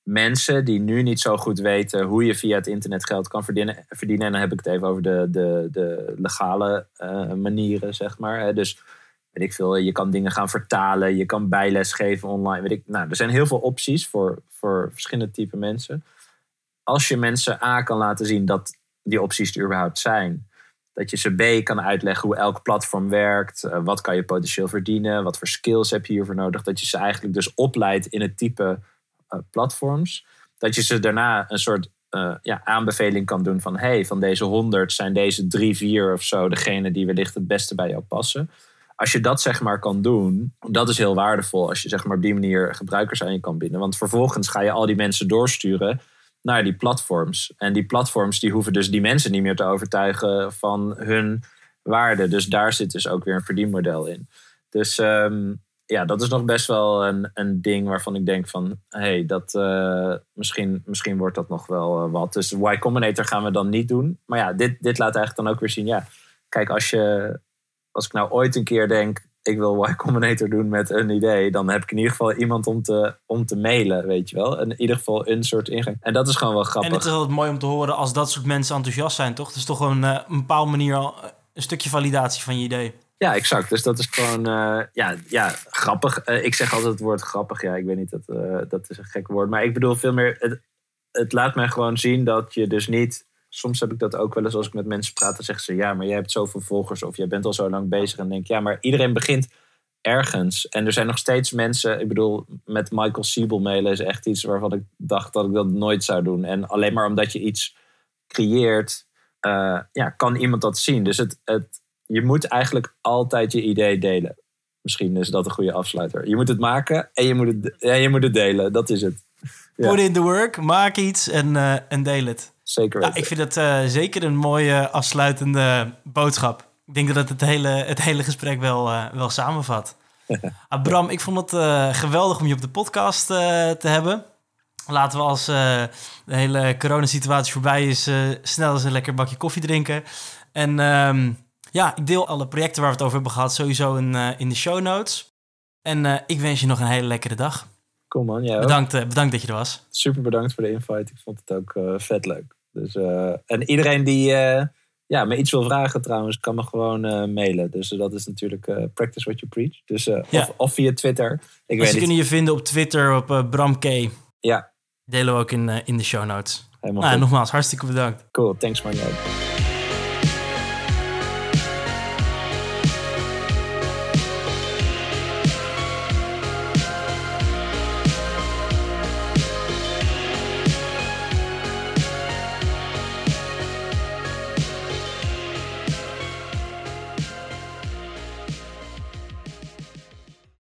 mensen die nu niet zo goed weten hoe je via het internet geld kan verdienen. verdienen en dan heb ik het even over de, de, de legale uh, manieren, zeg maar. Hè. Dus weet ik veel, je kan dingen gaan vertalen, je kan bijles geven online. Weet ik, nou, er zijn heel veel opties voor, voor verschillende typen mensen. Als je mensen A kan laten zien dat die opties er überhaupt zijn. Dat je ze B kan uitleggen hoe elk platform werkt. Uh, wat kan je potentieel verdienen? Wat voor skills heb je hiervoor nodig? Dat je ze eigenlijk dus opleidt in het type uh, platforms. Dat je ze daarna een soort uh, ja, aanbeveling kan doen van... hey, van deze honderd zijn deze drie, vier of zo... degene die wellicht het beste bij jou passen. Als je dat zeg maar kan doen, dat is heel waardevol. Als je zeg maar op die manier gebruikers aan je kan binden. Want vervolgens ga je al die mensen doorsturen naar die platforms. En die platforms die hoeven dus die mensen niet meer te overtuigen van hun waarde. Dus daar zit dus ook weer een verdienmodel in. Dus um, ja, dat is nog best wel een, een ding waarvan ik denk van... hé, hey, dat uh, misschien, misschien wordt dat nog wel uh, wat. Dus Y Combinator gaan we dan niet doen. Maar ja, dit, dit laat eigenlijk dan ook weer zien... ja, kijk, als je... Als ik nou ooit een keer denk, ik wil Y Combinator doen met een idee... dan heb ik in ieder geval iemand om te, om te mailen, weet je wel. In ieder geval een soort ingang. En dat is gewoon wel grappig. En het is altijd mooi om te horen als dat soort mensen enthousiast zijn, toch? Het is toch gewoon uh, een bepaalde manier al een stukje validatie van je idee. Ja, exact. Dus dat is gewoon uh, ja, ja, grappig. Uh, ik zeg altijd het woord grappig. Ja, ik weet niet, dat, uh, dat is een gek woord. Maar ik bedoel veel meer, het, het laat mij gewoon zien dat je dus niet... Soms heb ik dat ook wel eens als ik met mensen praat. Dan zeggen ze, ja, maar jij hebt zoveel volgers. Of jij bent al zo lang bezig. En denk, ja, maar iedereen begint ergens. En er zijn nog steeds mensen... Ik bedoel, met Michael Siebel mailen is echt iets waarvan ik dacht dat ik dat nooit zou doen. En alleen maar omdat je iets creëert... Uh, ja, kan iemand dat zien. Dus het, het, je moet eigenlijk altijd je idee delen. Misschien is dat een goede afsluiter. Je moet het maken en je moet het, ja, je moet het delen. Dat is het. Ja. Put in the work, maak iets en, uh, en deel het. Zeker weten. Ja, ik vind het uh, zeker een mooie afsluitende boodschap. Ik denk dat het het hele, het hele gesprek wel, uh, wel samenvat. ah, Bram, ik vond het uh, geweldig om je op de podcast uh, te hebben. Laten we als uh, de hele coronasituatie voorbij is... Uh, snel eens een lekker bakje koffie drinken. En um, ja, ik deel alle projecten waar we het over hebben gehad... sowieso in, uh, in de show notes. En uh, ik wens je nog een hele lekkere dag. Cool man, jij ook. Bedankt, uh, bedankt dat je er was. Super bedankt voor de invite. Ik vond het ook uh, vet leuk. Dus, uh, en iedereen die uh, ja, me iets wil vragen trouwens... kan me gewoon uh, mailen. Dus uh, dat is natuurlijk uh, practice what you preach. Dus, uh, ja. of, of via Twitter. Ik dus ze kunnen je vinden op Twitter op uh, Bram K. Ja. Delen we ook in, uh, in de show notes. Helemaal nou, goed. Nogmaals, hartstikke bedankt. Cool, thanks man.